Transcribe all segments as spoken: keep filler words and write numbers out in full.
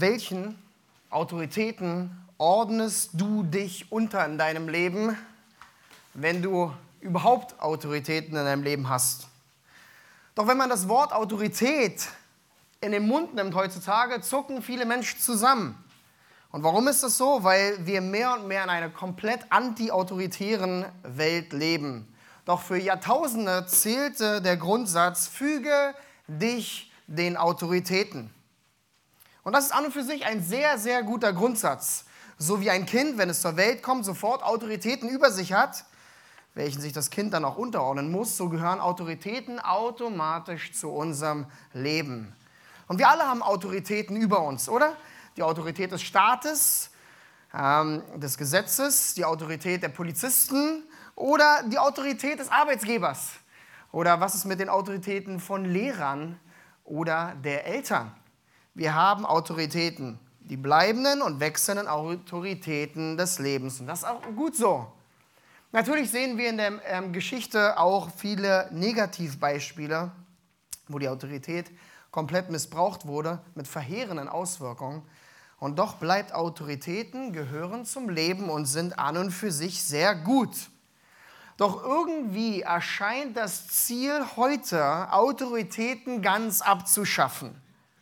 Welchen Autoritäten ordnest du dich unter in deinem Leben, wenn du überhaupt Autoritäten in deinem Leben hast? Doch wenn man das Wort Autorität in den Mund nimmt heutzutage, zucken viele Menschen zusammen. Und warum ist das so? Weil wir mehr und mehr in einer komplett anti-autoritären Welt leben. Doch für Jahrtausende zählte der Grundsatz, füge dich den Autoritäten. Und das ist an und für sich ein sehr, sehr guter Grundsatz. So wie ein Kind, wenn es zur Welt kommt, sofort Autoritäten über sich hat, welchen sich das Kind dann auch unterordnen muss, so gehören Autoritäten automatisch zu unserem Leben. Und wir alle haben Autoritäten über uns, oder? Die Autorität des Staates, ähm, des Gesetzes, die Autorität der Polizisten oder die Autorität des Arbeitgebers. Oder was ist mit den Autoritäten von Lehrern oder der Eltern? Wir haben Autoritäten, die bleibenden und wechselnden Autoritäten des Lebens. Und das ist auch gut so. Natürlich sehen wir in der ähm, Geschichte auch viele Negativbeispiele, wo die Autorität komplett missbraucht wurde, mit verheerenden Auswirkungen. Und doch bleibt Autoritäten, gehören zum Leben und sind an und für sich sehr gut. Doch irgendwie erscheint das Ziel heute, Autoritäten ganz abzuschaffen.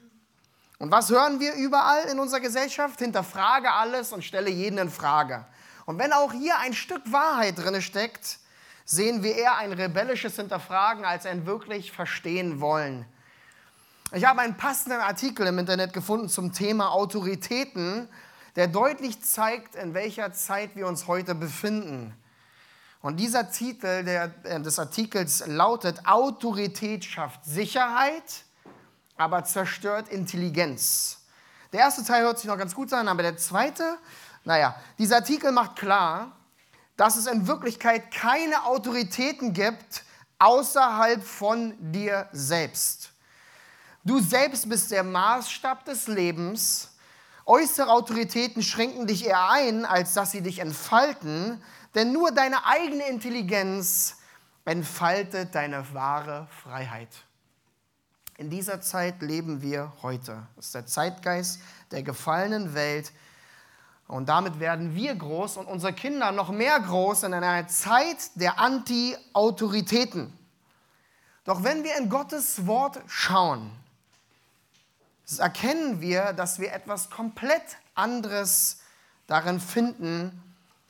Und was hören wir überall in unserer Gesellschaft? Hinterfrage alles und stelle jeden in Frage. Und wenn auch hier ein Stück Wahrheit drin steckt, sehen wir eher ein rebellisches Hinterfragen als ein wirklich Verstehen wollen. Ich habe einen passenden Artikel im Internet gefunden zum Thema Autoritäten, der deutlich zeigt, in welcher Zeit wir uns heute befinden. Und dieser Titel der, des Artikels lautet: Autorität schafft Sicherheit, aber zerstört Intelligenz. Der erste Teil hört sich noch ganz gut an, aber der zweite, naja, dieser Artikel macht klar, dass es in Wirklichkeit keine Autoritäten gibt außerhalb von dir selbst. Du selbst bist der Maßstab des Lebens. Äußere Autoritäten schränken dich eher ein, als dass sie dich entfalten, denn nur deine eigene Intelligenz entfaltet deine wahre Freiheit. In dieser Zeit leben wir heute. Das ist der Zeitgeist der gefallenen Welt. Und damit werden wir groß und unsere Kinder noch mehr groß in einer Zeit der Anti-Autoritäten. Doch wenn wir in Gottes Wort schauen, erkennen wir, dass wir etwas komplett anderes darin finden.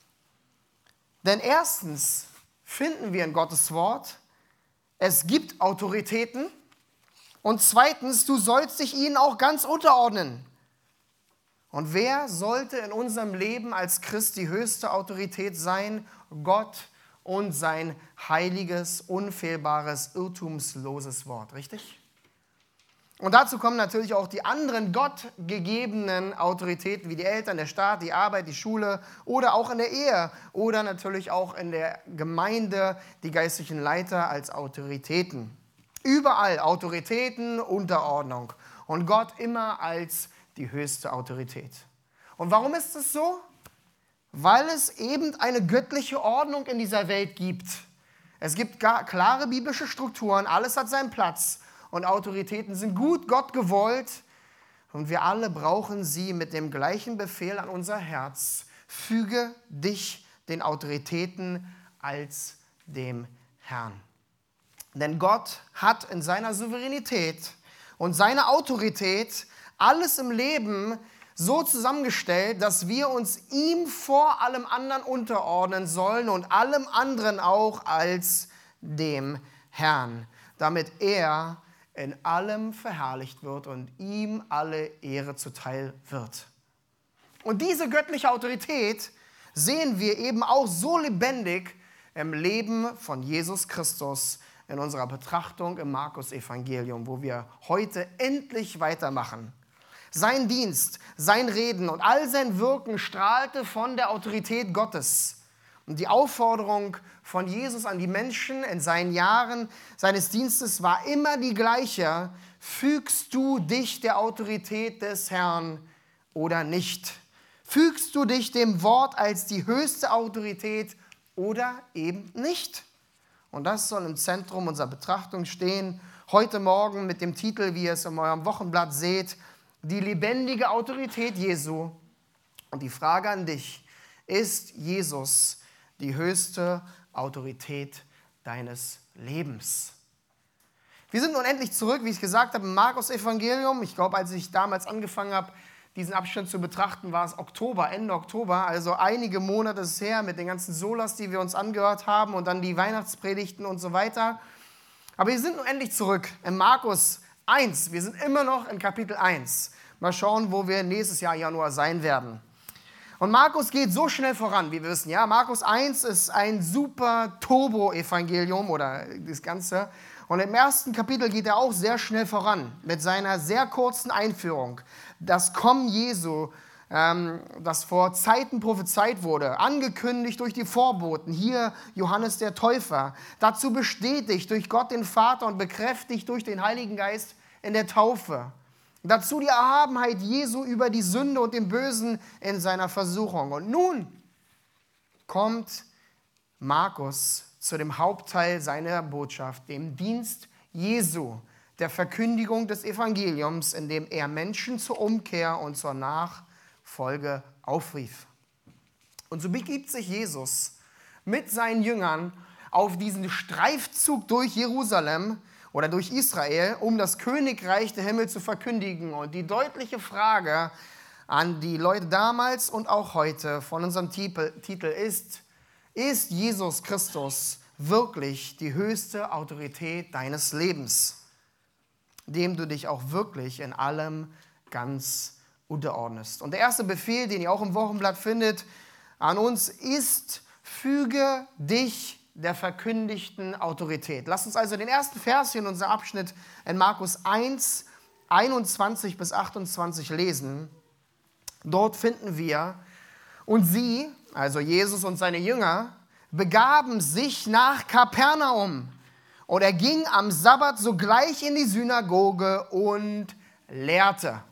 Denn erstens finden wir in Gottes Wort, es gibt Autoritäten. Und zweitens, du sollst dich ihnen auch ganz unterordnen. Und wer sollte in unserem Leben als Christ die höchste Autorität sein? Gott und sein heiliges, unfehlbares, irrtumsloses Wort, richtig? Und dazu kommen natürlich auch die anderen gottgegebenen Autoritäten, wie die Eltern, der Staat, die Arbeit, die Schule oder auch in der Ehe oder natürlich auch in der Gemeinde, die geistlichen Leiter als Autoritäten. Überall Autoritäten, Unterordnung und Gott immer als die höchste Autorität. Und warum ist es so? Weil es eben eine göttliche Ordnung in dieser Welt gibt. Es gibt gar klare biblische Strukturen, alles hat seinen Platz und Autoritäten sind gut, Gott gewollt und wir alle brauchen sie mit dem gleichen Befehl an unser Herz. Füge dich den Autoritäten als dem Herrn. Denn Gott hat in seiner Souveränität und seiner Autorität alles im Leben so zusammengestellt, dass wir uns ihm vor allem anderen unterordnen sollen und allem anderen auch als dem Herrn, damit er in allem verherrlicht wird und ihm alle Ehre zuteil wird. Und diese göttliche Autorität sehen wir eben auch so lebendig im Leben von Jesus Christus, in unserer Betrachtung im Markus-Evangelium, wo wir heute endlich weitermachen. Sein Dienst, sein Reden und all sein Wirken strahlte von der Autorität Gottes. Und die Aufforderung von Jesus an die Menschen in seinen Jahren seines Dienstes war immer die gleiche: Fügst du dich der Autorität des Herrn oder nicht? Fügst du dich dem Wort als die höchste Autorität oder eben nicht? Und das soll im Zentrum unserer Betrachtung stehen. Heute Morgen mit dem Titel, wie ihr es in eurem Wochenblatt seht, die lebendige Autorität Jesu. Und die Frage an dich, ist Jesus die höchste Autorität deines Lebens? Wir sind nun endlich zurück, wie ich gesagt habe, im Markus-Evangelium. Ich glaube, als ich damals angefangen habe, diesen Abschnitt zu betrachten, war es Oktober, Ende Oktober, also einige Monate ist es her mit den ganzen Solas, die wir uns angehört haben und dann die Weihnachtspredigten und so weiter. Aber wir sind nun endlich zurück in Markus eins. Wir sind immer noch in Kapitel eins. Mal schauen, wo wir nächstes Jahr Januar sein werden. Und Markus geht so schnell voran, wie wir wissen. Ja, Markus eins ist ein super Turbo-Evangelium oder das Ganze. Und im ersten Kapitel geht er auch sehr schnell voran mit seiner sehr kurzen Einführung. Das Kommen Jesu, ähm, das vor Zeiten prophezeit wurde, angekündigt durch die Vorboten, hier Johannes der Täufer, dazu bestätigt durch Gott den Vater und bekräftigt durch den Heiligen Geist in der Taufe. Dazu die Erhabenheit Jesu über die Sünde und den Bösen in seiner Versuchung. Und nun kommt Markus zu dem Hauptteil seiner Botschaft, dem Dienst Jesu, der Verkündigung des Evangeliums, in dem er Menschen zur Umkehr und zur Nachfolge aufrief. Und so begibt sich Jesus mit seinen Jüngern auf diesen Streifzug durch Jerusalem oder durch Israel, um das Königreich der Himmel zu verkündigen. Und die deutliche Frage an die Leute damals und auch heute von unserem Titel ist, ist Jesus Christus wirklich die höchste Autorität deines Lebens, dem du dich auch wirklich in allem ganz unterordnest? Und der erste Befehl, den ihr auch im Wochenblatt findet, an uns ist, füge dich der verkündigten Autorität. Lasst uns also den ersten Vers hier in unserem Abschnitt in Markus eins, einundzwanzig bis achtundzwanzig lesen. Dort finden wir, und sie, also Jesus und seine Jünger, begaben sich nach Kapernaum. Und er ging am Sabbat sogleich in die Synagoge und lehrte.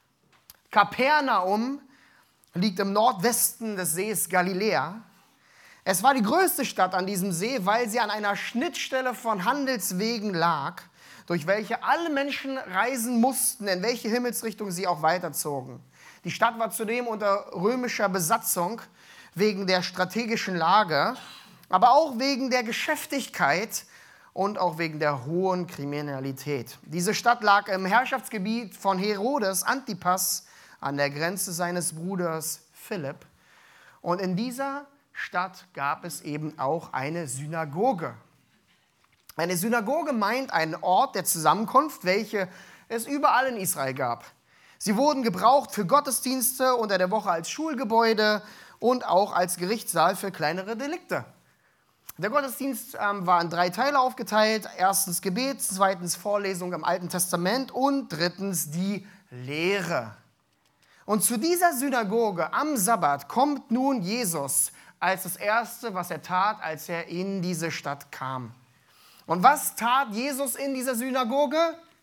Kapernaum liegt im Nordwesten des Sees Galiläa. Es war die größte Stadt an diesem See, weil sie an einer Schnittstelle von Handelswegen lag, durch welche alle Menschen reisen mussten, in welche Himmelsrichtung sie auch weiterzogen. Die Stadt war zudem unter römischer Besatzung wegen der strategischen Lage, aber auch wegen der Geschäftigkeit und auch wegen der hohen Kriminalität. Diese Stadt lag im Herrschaftsgebiet von Herodes Antipas an der Grenze seines Bruders Philipp. Und in dieser Stadt gab es eben auch eine Synagoge. Eine Synagoge meint einen Ort der Zusammenkunft, welche es überall in Israel gab. Sie wurden gebraucht für Gottesdienste unter der Woche als Schulgebäude und auch als Gerichtssaal für kleinere Delikte. Der Gottesdienst ähm, war in drei Teile aufgeteilt. Erstens Gebet, zweitens Vorlesung im Alten Testament und drittens die Lehre. Und zu dieser Synagoge am Sabbat kommt nun Jesus als das Erste, was er tat, als er in diese Stadt kam. Und was tat Jesus in dieser Synagoge?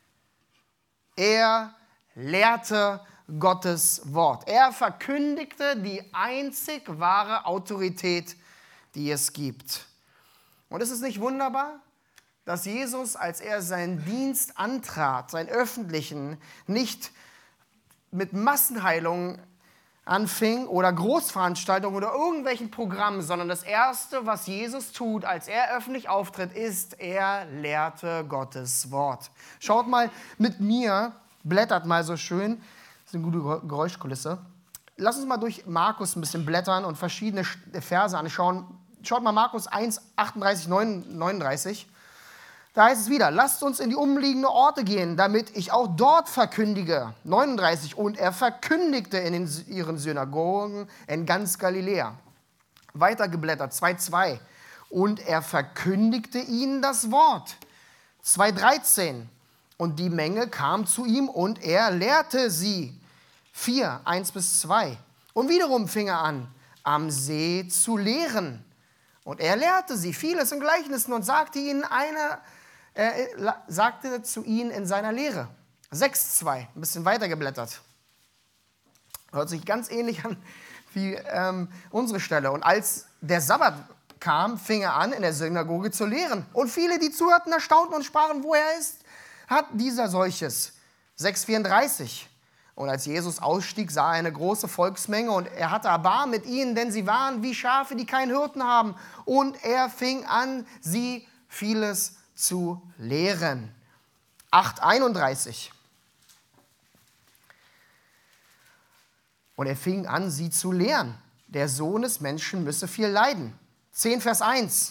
Er lehrte Gottes Wort. Er verkündigte die einzig wahre Autorität, die es gibt. Und ist es nicht wunderbar, dass Jesus, als er seinen Dienst antrat, seinen öffentlichen, nicht mit Massenheilung anfing oder Großveranstaltungen oder irgendwelchen Programmen, sondern das Erste, was Jesus tut, als er öffentlich auftritt, ist, er lehrte Gottes Wort. Schaut mal mit mir, blättert mal so schön, das ist eine gute Geräuschkulisse. Lass uns mal durch Markus ein bisschen blättern und verschiedene Verse anschauen. Schaut mal Markus eins, achtunddreißig, neununddreißig. Da heißt es wieder, lasst uns in die umliegenden Orte gehen, damit ich auch dort verkündige. neununddreißig. Und er verkündigte in den, ihren Synagogen in ganz Galiläa. Weitergeblättert, zwei zwei. Und er verkündigte ihnen das Wort. zwei dreizehn. Und die Menge kam zu ihm und er lehrte sie. vier, eins bis zwei. Und wiederum fing er an, am See zu lehren. Und er lehrte sie vieles in Gleichnissen und sagte ihnen eine, äh, sagte zu ihnen in seiner Lehre. sechs zwei, ein bisschen weiter geblättert. Hört sich ganz ähnlich an wie ähm, unsere Stelle. Und als der Sabbat kam, fing er an, in der Synagoge zu lehren. Und viele, die zuhörten, erstaunten und sprachen, woher ist, hat dieser solches. sechs vierunddreißig. Und als Jesus ausstieg, sah er eine große Volksmenge und er hatte Erbarmen mit ihnen, denn sie waren wie Schafe, die keinen Hirten haben. Und er fing an, sie vieles zu lehren. acht einunddreißig. Und er fing an, sie zu lehren. Der Sohn des Menschen müsse viel leiden. zehn Vers eins.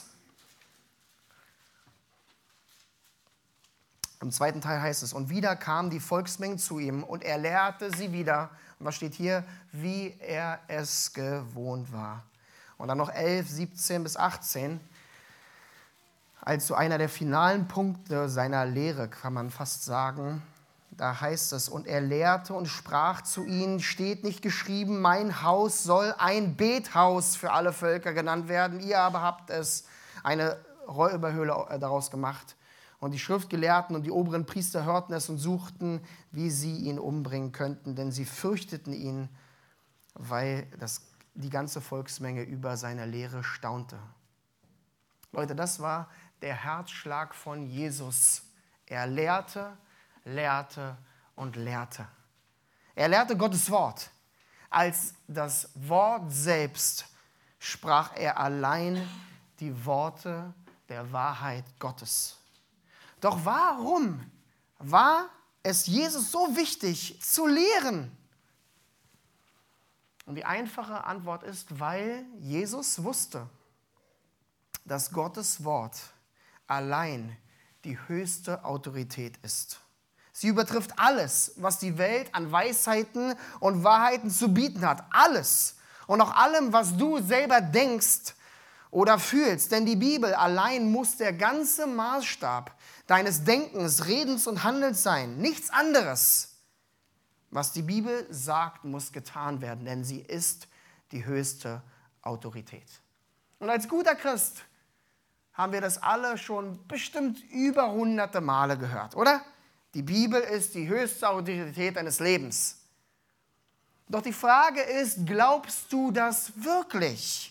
Im zweiten Teil heißt es, und wieder kamen die Volksmengen zu ihm und er lehrte sie wieder. Und was steht hier? Wie er es gewohnt war. Und dann noch elf, siebzehn bis achtzehn. Als so einer der finalen Punkte seiner Lehre, kann man fast sagen, da heißt es, und er lehrte und sprach zu ihnen, steht nicht geschrieben, mein Haus soll ein Bethaus für alle Völker genannt werden, ihr aber habt es eine Räuberhöhle daraus gemacht. Und die Schriftgelehrten und die oberen Priester hörten es und suchten, wie sie ihn umbringen könnten, denn sie fürchteten ihn, weil das, die ganze Volksmenge über seine Lehre staunte. Leute, das war der Herzschlag von Jesus. Er lehrte, lehrte und lehrte. Er lehrte Gottes Wort. Als das Wort selbst sprach er allein die Worte der Wahrheit Gottes. Doch warum war es Jesus so wichtig zu lehren? Und die einfache Antwort ist, weil Jesus wusste, dass Gottes Wort allein die höchste Autorität ist. Sie übertrifft alles, was die Welt an Weisheiten und Wahrheiten zu bieten hat. Alles. Und auch allem, was du selber denkst oder fühlst. Denn die Bibel allein muss der ganze Maßstab deines Denkens, Redens und Handelns sein. Nichts anderes. Was die Bibel sagt, muss getan werden, denn sie ist die höchste Autorität. Und als guter Christ haben wir das alle schon bestimmt über hunderte Male gehört, oder? Die Bibel ist die höchste Autorität deines Lebens. Doch die Frage ist, glaubst du das wirklich?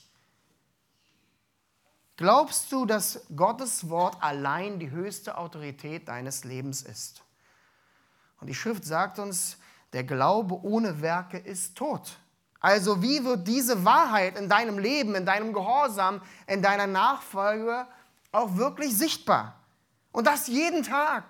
Glaubst du, dass Gottes Wort allein die höchste Autorität deines Lebens ist? Und die Schrift sagt uns, der Glaube ohne Werke ist tot. Also wie wird diese Wahrheit in deinem Leben, in deinem Gehorsam, in deiner Nachfolge auch wirklich sichtbar? Und das jeden Tag.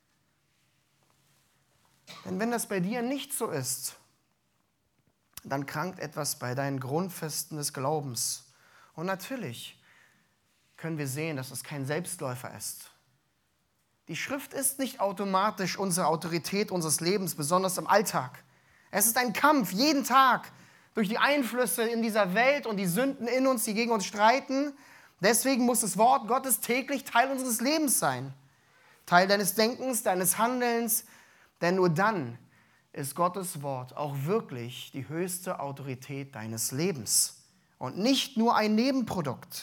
Denn wenn das bei dir nicht so ist, dann krankt etwas bei deinen Grundfesten des Glaubens. Und natürlich können wir sehen, dass es kein Selbstläufer ist. Die Schrift ist nicht automatisch unsere Autorität unseres Lebens, besonders im Alltag. Es ist ein Kampf jeden Tag durch die Einflüsse in dieser Welt und die Sünden in uns, die gegen uns streiten. Deswegen muss das Wort Gottes täglich Teil unseres Lebens sein. Teil deines Denkens, deines Handelns. Denn nur dann ist Gottes Wort auch wirklich die höchste Autorität deines Lebens. Und nicht nur ein Nebenprodukt.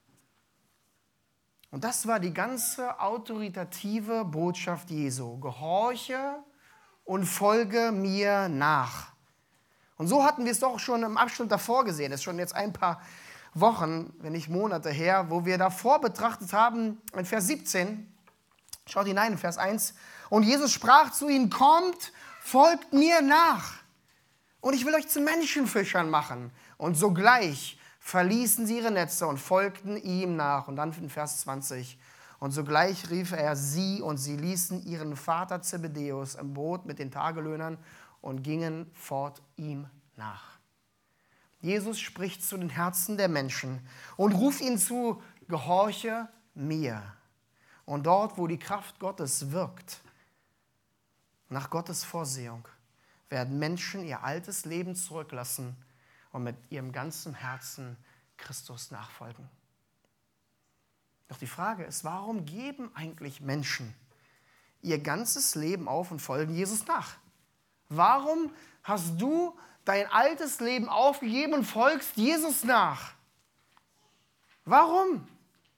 Und das war die ganze autoritative Botschaft Jesu. Gehorche und folge mir nach. Und so hatten wir es doch schon im Abschnitt davor gesehen. Das ist schon jetzt ein paar Wochen, wenn nicht Monate her, wo wir davor betrachtet haben, in Vers siebzehn, schaut hinein in Vers eins, und Jesus sprach zu ihnen, kommt, folgt mir nach. Und ich will euch zu Menschenfischern machen. Und sogleich verließen sie ihre Netze und folgten ihm nach. Und dann in Vers zwanzig. Und sogleich rief er sie und sie ließen ihren Vater Zebedäus im Boot mit den Tagelöhnern und gingen fort ihm nach. Jesus spricht zu den Herzen der Menschen und ruft ihnen zu, gehorche mir. Und dort, wo die Kraft Gottes wirkt, nach Gottes Vorsehung, werden Menschen ihr altes Leben zurücklassen und mit ihrem ganzen Herzen Christus nachfolgen. Doch die Frage ist, warum geben eigentlich Menschen ihr ganzes Leben auf und folgen Jesus nach? Warum hast du dein altes Leben aufgegeben und folgst Jesus nach? Warum?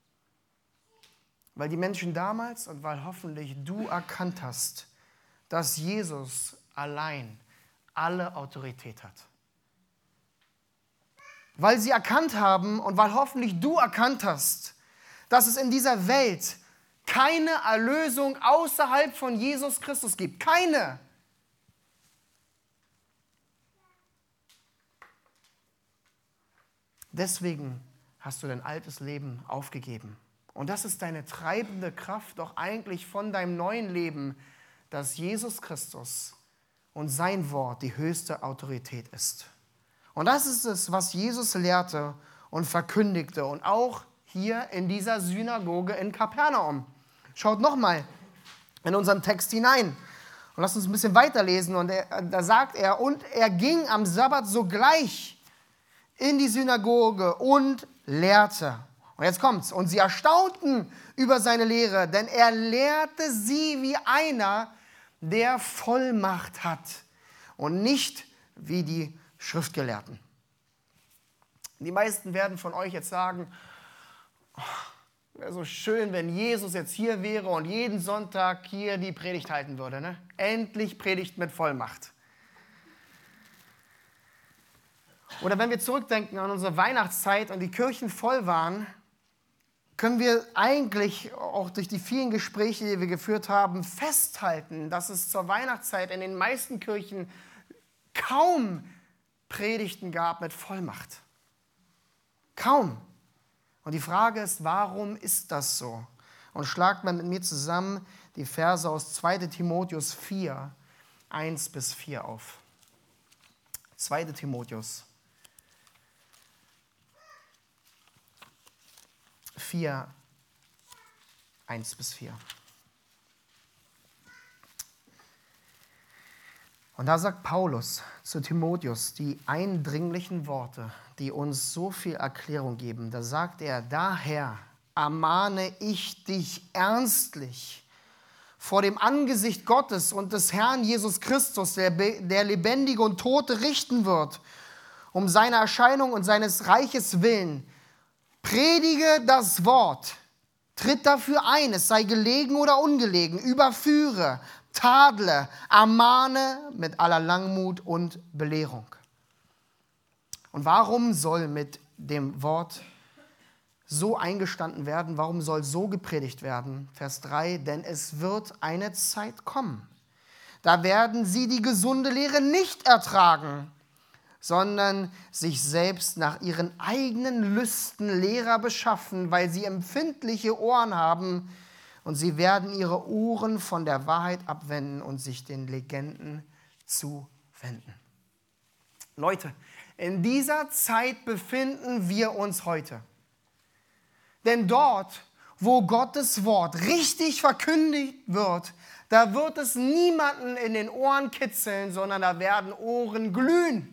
Weil die Menschen damals und weil hoffentlich du erkannt hast, dass Jesus allein alle Autorität hat. Weil sie erkannt haben und weil hoffentlich du erkannt hast, dass es in dieser Welt keine Erlösung außerhalb von Jesus Christus gibt. Keine. Deswegen hast du dein altes Leben aufgegeben. Und das ist deine treibende Kraft doch eigentlich von deinem neuen Leben, dass Jesus Christus und sein Wort die höchste Autorität ist. Und das ist es, was Jesus lehrte und verkündigte. Und auch hier in dieser Synagoge in Kapernaum. Schaut nochmal in unseren Text hinein. Und lasst uns ein bisschen weiterlesen. Und er, da sagt er, und er ging am Sabbat sogleich in die Synagoge und lehrte. Und jetzt kommt's. Und sie erstaunten über seine Lehre, denn er lehrte sie wie einer, der Vollmacht hat und nicht wie die Schriftgelehrten. Die meisten werden von euch jetzt sagen, oh, wäre so schön, wenn Jesus jetzt hier wäre und jeden Sonntag hier die Predigt halten würde. Ne? Endlich Predigt mit Vollmacht. Oder wenn wir zurückdenken an unsere Weihnachtszeit und die Kirchen voll waren, können wir eigentlich auch durch die vielen Gespräche, die wir geführt haben, festhalten, dass es zur Weihnachtszeit in den meisten Kirchen kaum Predigten gab mit Vollmacht. Kaum. Und die Frage ist, warum ist das so? Und schlagt man mit mir zusammen die Verse aus zweiter Timotheus vier, eins bis vier auf. zweiter Timotheus vier, eins bis vier. Und da sagt Paulus zu Timotheus die eindringlichen Worte, die uns so viel Erklärung geben. Da sagt er, daher ermahne ich dich ernstlich vor dem Angesicht Gottes und des Herrn Jesus Christus, der, der Lebendige und Tote richten wird, um seine Erscheinung und seines Reiches willen. Predige das Wort, tritt dafür ein, es sei gelegen oder ungelegen, überführe, tadle, ermahne mit aller Langmut und Belehrung. Und warum soll mit dem Wort so eingestanden werden? Warum soll so gepredigt werden? Vers drei, denn es wird eine Zeit kommen. Da werden sie die gesunde Lehre nicht ertragen, sondern sich selbst nach ihren eigenen Lüsten Lehrer beschaffen, weil sie empfindliche Ohren haben, und sie werden ihre Ohren von der Wahrheit abwenden und sich den Legenden zuwenden. Leute, in dieser Zeit befinden wir uns heute. Denn dort, wo Gottes Wort richtig verkündigt wird, da wird es niemanden in den Ohren kitzeln, sondern da werden Ohren glühen.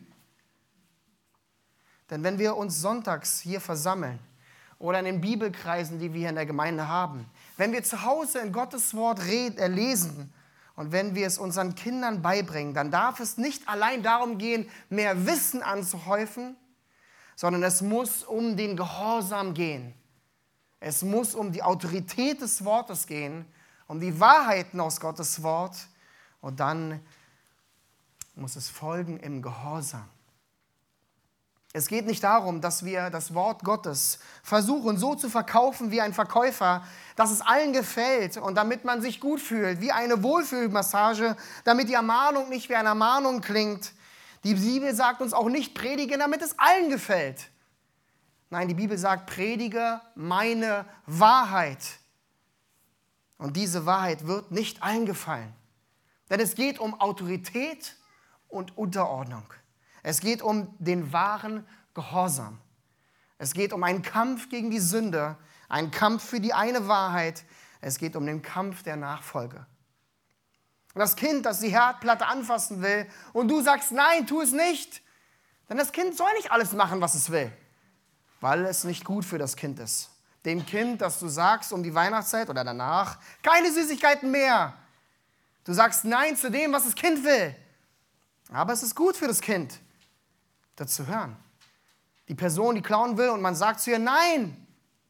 Denn wenn wir uns sonntags hier versammeln oder in den Bibelkreisen, die wir hier in der Gemeinde haben, wenn wir zu Hause in Gottes Wort reden, äh, lesen und wenn wir es unseren Kindern beibringen, dann darf es nicht allein darum gehen, mehr Wissen anzuhäufen, sondern es muss um den Gehorsam gehen. Es muss um die Autorität des Wortes gehen, um die Wahrheiten aus Gottes Wort, und dann muss es folgen im Gehorsam. Es geht nicht darum, dass wir das Wort Gottes versuchen so zu verkaufen wie ein Verkäufer, dass es allen gefällt und damit man sich gut fühlt, wie eine Wohlfühlmassage, damit die Ermahnung nicht wie eine Ermahnung klingt. Die Bibel sagt uns auch nicht predigen, damit es allen gefällt. Nein, die Bibel sagt, predige meine Wahrheit. Und diese Wahrheit wird nicht allen gefallen. Denn es geht um Autorität und Unterordnung. Es geht um den wahren Gehorsam. Es geht um einen Kampf gegen die Sünde, einen Kampf für die eine Wahrheit. Es geht um den Kampf der Nachfolge. Und das Kind, das die Herdplatte anfassen will und du sagst, nein, tu es nicht. Denn das Kind soll nicht alles machen, was es will, weil es nicht gut für das Kind ist. Dem Kind, das du sagst um die Weihnachtszeit oder danach, keine Süßigkeiten mehr. Du sagst nein zu dem, was das Kind will. Aber es ist gut für das Kind, das zu hören. Die Person, die klauen will und man sagt zu ihr nein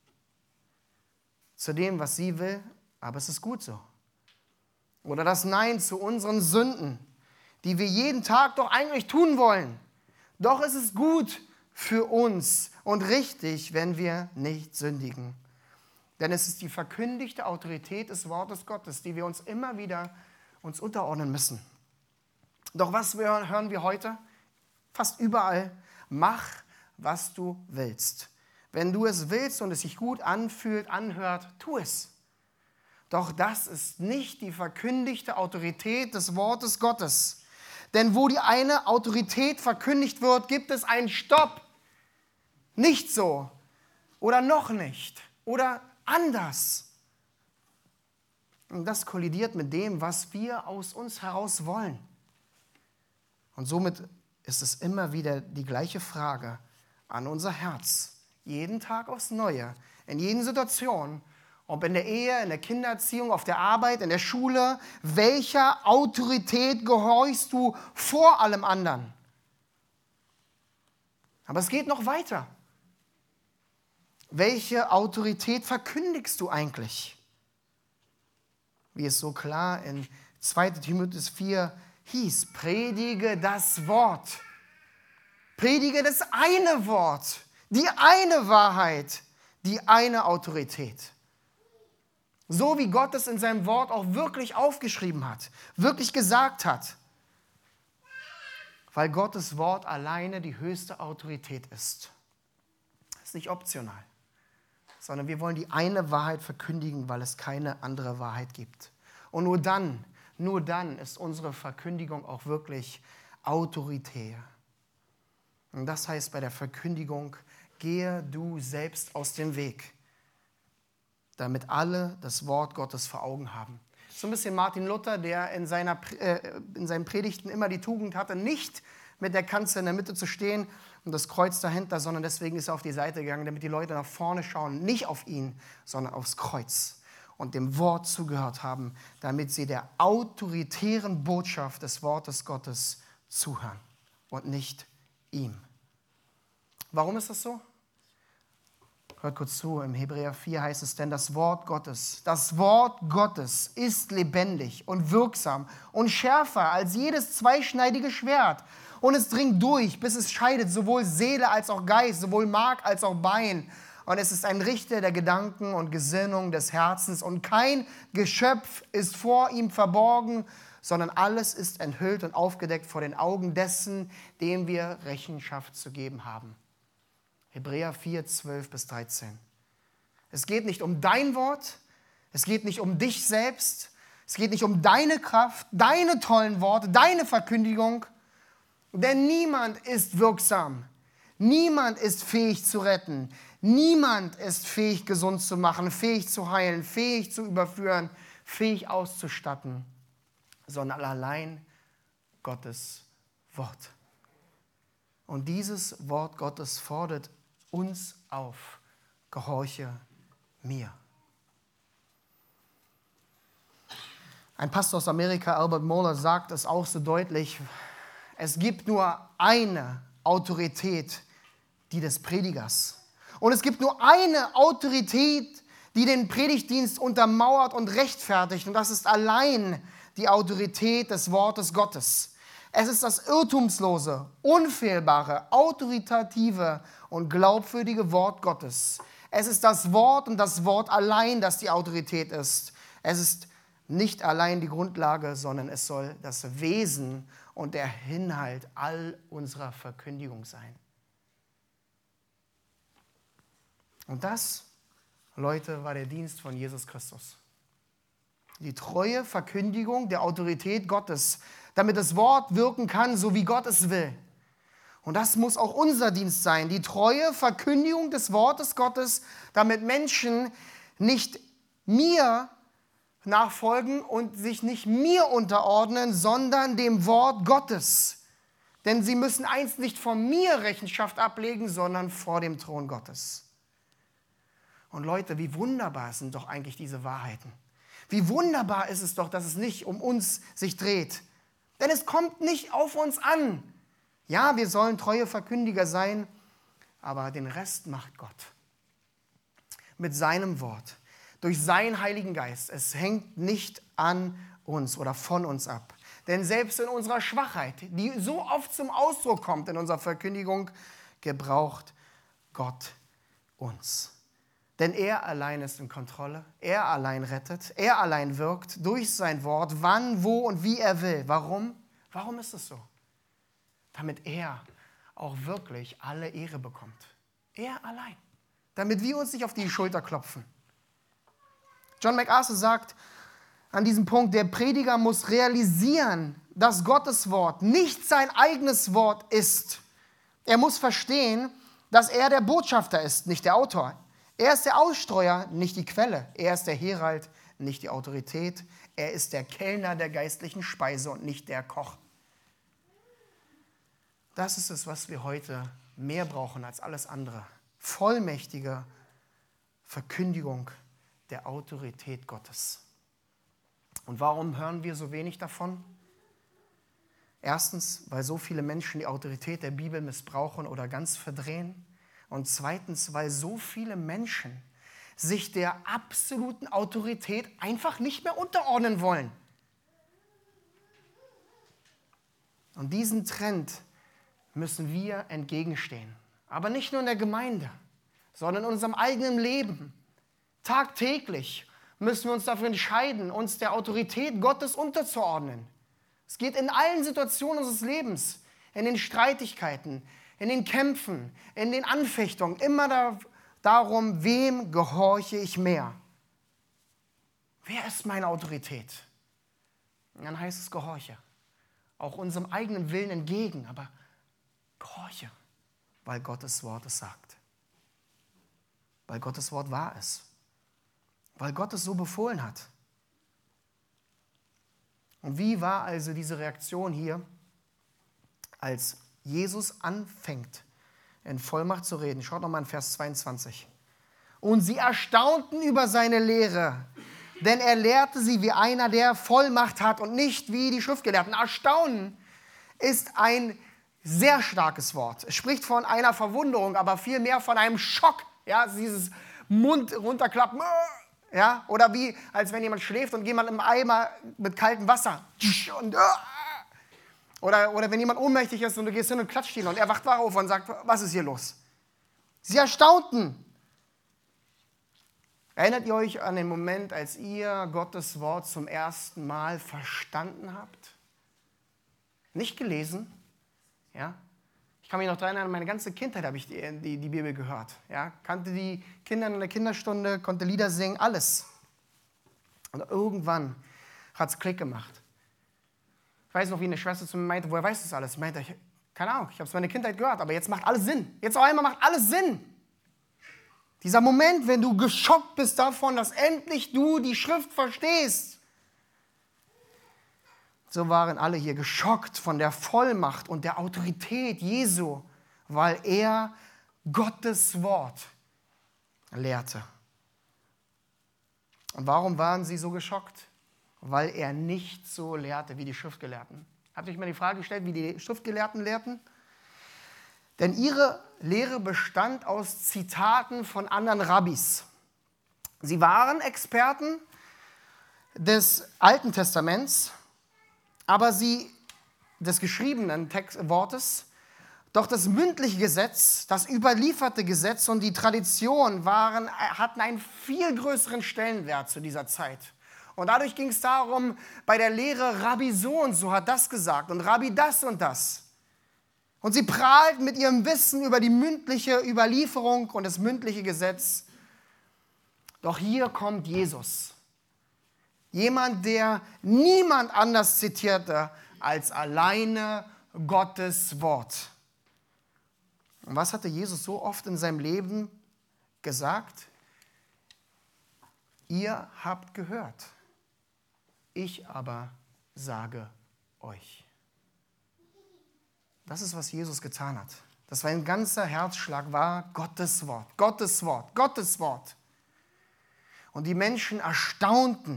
zu dem, was sie will, aber es ist gut so. Oder das Nein zu unseren Sünden, die wir jeden Tag doch eigentlich tun wollen. Doch es ist gut für uns und richtig, wenn wir nicht sündigen. Denn es ist die verkündigte Autorität des Wortes Gottes, die wir uns immer wieder uns unterordnen müssen. Doch was hören wir heute? Fast überall. Mach, was du willst. Wenn du es willst und es sich gut anfühlt, anhört, tu es. Doch das ist nicht die verkündigte Autorität des Wortes Gottes. Denn wo die eine Autorität verkündigt wird, gibt es einen Stopp. Nicht so oder noch nicht oder anders. Und das kollidiert mit dem, was wir aus uns heraus wollen. Und somit ist es immer wieder die gleiche Frage an unser Herz. Jeden Tag aufs Neue, in jeder Situation, ob in der Ehe, in der Kindererziehung, auf der Arbeit, in der Schule, welcher Autorität gehorchst du vor allem anderen? Aber es geht noch weiter. Welche Autorität verkündigst du eigentlich? Wie es so klar in zweiter Timotheus vier hieß, predige das Wort. Predige das eine Wort, die eine Wahrheit, die eine Autorität. So wie Gott es in seinem Wort auch wirklich aufgeschrieben hat, wirklich gesagt hat. Weil Gottes Wort alleine die höchste Autorität ist. Das ist nicht optional, sondern wir wollen die eine Wahrheit verkündigen, weil es keine andere Wahrheit gibt. Und nur dann, nur dann ist unsere Verkündigung auch wirklich autoritär. Und das heißt bei der Verkündigung, gehe du selbst aus dem Weg, damit alle das Wort Gottes vor Augen haben. So ein bisschen Martin Luther, der in, seiner, äh, in seinen Predigten immer die Tugend hatte, nicht mit der Kanzel in der Mitte zu stehen und das Kreuz dahinter, sondern deswegen ist er auf die Seite gegangen, damit die Leute nach vorne schauen, nicht auf ihn, sondern aufs Kreuz und dem Wort zugehört haben, damit sie der autoritären Botschaft des Wortes Gottes zuhören und nicht ihm. Warum ist das so? Hört kurz zu, im Hebräer vier heißt es, denn das Wort Gottes, das Wort Gottes ist lebendig und wirksam und schärfer als jedes zweischneidige Schwert. Und es dringt durch, bis es scheidet, sowohl Seele als auch Geist, sowohl Mark als auch Bein. Und es ist ein Richter der Gedanken und Gesinnung des Herzens. Und kein Geschöpf ist vor ihm verborgen, sondern alles ist enthüllt und aufgedeckt vor den Augen dessen, dem wir Rechenschaft zu geben haben. Hebräer vier, zwölf bis dreizehn. Es geht nicht um dein Wort, es geht nicht um dich selbst, es geht nicht um deine Kraft, deine tollen Worte, deine Verkündigung, denn niemand ist wirksam, niemand ist fähig zu retten, niemand ist fähig, gesund zu machen, fähig zu heilen, fähig zu überführen, fähig auszustatten, sondern allein Gottes Wort. Und dieses Wort Gottes fordert uns auf, gehorche mir. Ein Pastor aus Amerika, Albert Mohler, sagt es auch so deutlich, es gibt nur eine Autorität, die des Predigers. Und es gibt nur eine Autorität, die den Predigtdienst untermauert und rechtfertigt. Und das ist allein die Autorität des Wortes Gottes. Es ist das irrtumslose, unfehlbare, autoritative und glaubwürdige Wort Gottes. Es ist das Wort und das Wort allein, das die Autorität ist. Es ist nicht allein die Grundlage, sondern es soll das Wesen und der Inhalt all unserer Verkündigung sein. Und das, Leute, war der Dienst von Jesus Christus. Die treue Verkündigung der Autorität Gottes, damit das Wort wirken kann, so wie Gott es will. Und das muss auch unser Dienst sein, die treue Verkündigung des Wortes Gottes, damit Menschen nicht mir nachfolgen und sich nicht mir unterordnen, sondern dem Wort Gottes. Denn sie müssen einst nicht vor mir Rechenschaft ablegen, sondern vor dem Thron Gottes. Und Leute, wie wunderbar sind doch eigentlich diese Wahrheiten. Wie wunderbar ist es doch, dass es nicht um uns sich dreht. Denn es kommt nicht auf uns an. Ja, wir sollen treue Verkündiger sein, aber den Rest macht Gott. Mit seinem Wort, durch seinen Heiligen Geist. Es hängt nicht an uns oder von uns ab. Denn selbst in unserer Schwachheit, die so oft zum Ausdruck kommt in unserer Verkündigung, gebraucht Gott uns. Denn er allein ist in Kontrolle, er allein rettet, er allein wirkt durch sein Wort, wann, wo und wie er will. Warum? Warum ist es so? Damit er auch wirklich alle Ehre bekommt. Er allein. Damit wir uns nicht auf die Schulter klopfen. John MacArthur sagt an diesem Punkt, der Prediger muss realisieren, dass Gottes Wort nicht sein eigenes Wort ist. Er muss verstehen, dass er der Botschafter ist, nicht der Autor. Er ist der Ausstreuer, nicht die Quelle. Er ist der Herald, nicht die Autorität. Er ist der Kellner der geistlichen Speise und nicht der Koch. Das ist es, was wir heute mehr brauchen als alles andere. Vollmächtige Verkündigung der Autorität Gottes. Und warum hören wir so wenig davon? Erstens, weil so viele Menschen die Autorität der Bibel missbrauchen oder ganz verdrehen. Und zweitens, weil so viele Menschen sich der absoluten Autorität einfach nicht mehr unterordnen wollen. Und diesen Trend müssen wir entgegenstehen. Aber nicht nur in der Gemeinde, sondern in unserem eigenen Leben. Tagtäglich müssen wir uns dafür entscheiden, uns der Autorität Gottes unterzuordnen. Es geht in allen Situationen unseres Lebens, in den Streitigkeiten, in den Kämpfen, in den Anfechtungen, immer da, darum, wem gehorche ich mehr? Wer ist meine Autorität? Und dann heißt es gehorche. Auch unserem eigenen Willen entgegen, aber gehorche, weil Gottes Wort es sagt. Weil Gottes Wort wahr ist. Weil Gott es so befohlen hat. Und wie war also diese Reaktion hier, als Jesus anfängt, in Vollmacht zu reden? Schaut nochmal in Vers zweiundzwanzig. Und sie erstaunten über seine Lehre, denn er lehrte sie wie einer, der Vollmacht hat und nicht wie die Schriftgelehrten. Erstaunen ist ein sehr starkes Wort. Es spricht von einer Verwunderung, aber vielmehr von einem Schock. Ja, dieses Mund runterklappen. Ja, oder wie, als wenn jemand schläft und jemand im Eimer mit kaltem Wasser. Und, oder, oder wenn jemand ohnmächtig ist und du gehst hin und klatscht ihn und er wacht auf und sagt, was ist hier los? Sie erstaunten. Erinnert ihr euch an den Moment, als ihr Gottes Wort zum ersten Mal verstanden habt? Nicht gelesen. Ja? Ich kann mich noch daran erinnern, meine ganze Kindheit habe ich die, die, die Bibel gehört. Ja? Kannte die Kinder in der Kinderstunde, konnte Lieder singen, alles. Und irgendwann hat es Klick gemacht. Ich weiß noch, wie eine Schwester zu mir meinte, woher weißt du das alles? Ich meinte, ich, keine Ahnung, ich habe es meine Kindheit gehört, aber jetzt macht alles Sinn. Jetzt auf einmal macht alles Sinn. Dieser Moment, wenn du geschockt bist davon, dass endlich du die Schrift verstehst. So waren alle hier geschockt von der Vollmacht und der Autorität Jesu, weil er Gottes Wort lehrte. Und warum waren sie so geschockt? Weil er nicht so lehrte wie die Schriftgelehrten. Habt ihr euch mal die Frage gestellt, wie die Schriftgelehrten lehrten? Denn ihre Lehre bestand aus Zitaten von anderen Rabbis. Sie waren Experten des Alten Testaments, aber sie, des geschriebenen Text, Wortes, doch das mündliche Gesetz, das überlieferte Gesetz und die Tradition waren, hatten einen viel größeren Stellenwert zu dieser Zeit. Und dadurch ging es darum, bei der Lehre, Rabbi so und so hat das gesagt und Rabbi das und das. Und sie prahlten mit ihrem Wissen über die mündliche Überlieferung und das mündliche Gesetz. Doch hier kommt Jesus. Jemand, der niemand anders zitierte als alleine Gottes Wort. Und was hatte Jesus so oft in seinem Leben gesagt? Ihr habt gehört, ich aber sage euch. Das ist, was Jesus getan hat. Das war ein ganzer Herzschlag, war Gottes Wort, Gottes Wort, Gottes Wort. Und die Menschen erstaunten,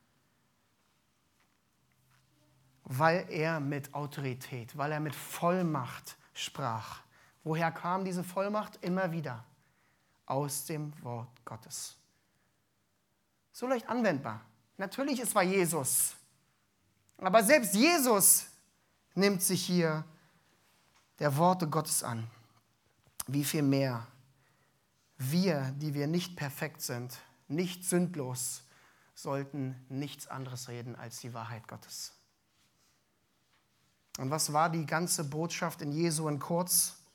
weil er mit Autorität, weil er mit Vollmacht sprach. Woher kam diese Vollmacht? Immer wieder aus dem Wort Gottes. So leicht anwendbar. Natürlich, es war Jesus. Aber selbst Jesus nimmt sich hier der Worte Gottes an. Wie viel mehr wir, die wir nicht perfekt sind, nicht sündlos, sollten nichts anderes reden als die Wahrheit Gottes. Und was war die ganze Botschaft in Jesu in kurz?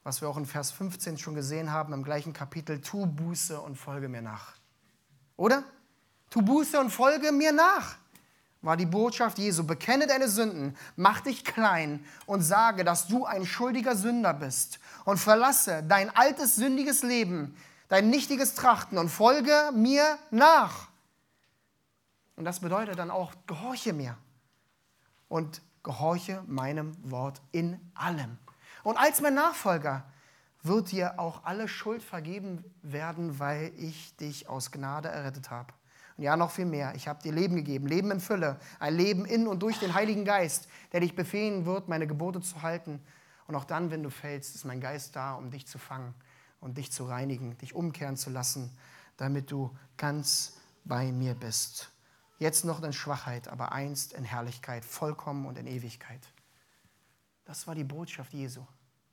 was wir auch in Vers fünfzehn schon gesehen haben, im gleichen Kapitel, tu Buße und folge mir nach. Oder? Tu Buße und folge mir nach, war die Botschaft Jesu. Bekenne deine Sünden, mach dich klein und sage, dass du ein schuldiger Sünder bist und verlasse dein altes, sündiges Leben, dein nichtiges Trachten und folge mir nach. Und das bedeutet dann auch, gehorche mir und gehorche meinem Wort in allem. Und als mein Nachfolger wird dir auch alle Schuld vergeben werden, weil ich dich aus Gnade errettet habe. Und ja, noch viel mehr. Ich habe dir Leben gegeben, Leben in Fülle, ein Leben in und durch den Heiligen Geist, der dich befähigen wird, meine Gebote zu halten. Und auch dann, wenn du fällst, ist mein Geist da, um dich zu fangen und dich zu reinigen, dich umkehren zu lassen, damit du ganz bei mir bist. Jetzt noch in Schwachheit, aber einst in Herrlichkeit, vollkommen und in Ewigkeit. Das war die Botschaft Jesu.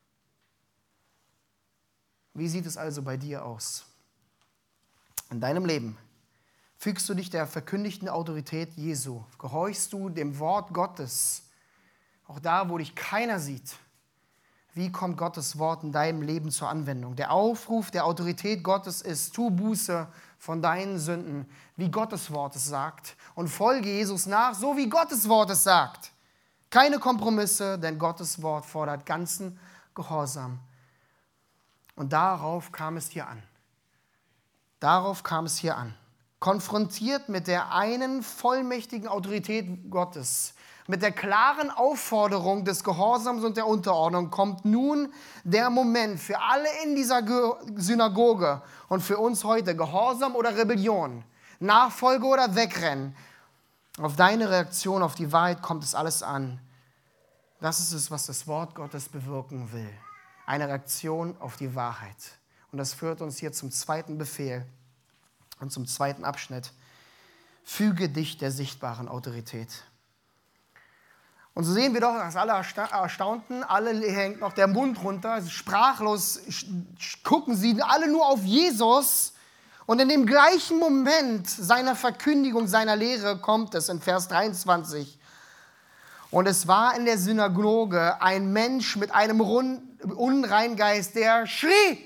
Wie sieht es also bei dir aus? In deinem Leben fügst du dich der verkündigten Autorität Jesu? Gehorchst du dem Wort Gottes? Auch da, wo dich keiner sieht. Wie kommt Gottes Wort in deinem Leben zur Anwendung? Der Aufruf der Autorität Gottes ist, tu Buße von deinen Sünden, wie Gottes Wort es sagt. Und folge Jesus nach, so wie Gottes Wort es sagt. Keine Kompromisse, denn Gottes Wort fordert ganzen Gehorsam. Und darauf kam es hier an. Darauf kam es hier an. Konfrontiert mit der einen vollmächtigen Autorität Gottes, mit der klaren Aufforderung des Gehorsams und der Unterordnung, kommt nun der Moment für alle in dieser Synagoge und für uns heute, Gehorsam oder Rebellion, Nachfolge oder Wegrennen. Auf deine Reaktion auf die Wahrheit kommt es alles an. Das ist es, was das Wort Gottes bewirken will. Eine Reaktion auf die Wahrheit. Und das führt uns hier zum zweiten Befehl und zum zweiten Abschnitt. Füge dich der sichtbaren Autorität. Und so sehen wir doch, dass alle erstaunten, alle hängt noch der Mund runter, sprachlos gucken sie alle nur auf Jesus. Und in dem gleichen Moment seiner Verkündigung, seiner Lehre kommt es in Vers dreiundzwanzig. Und es war in der Synagoge ein Mensch mit einem unreinen Geist, der schrie.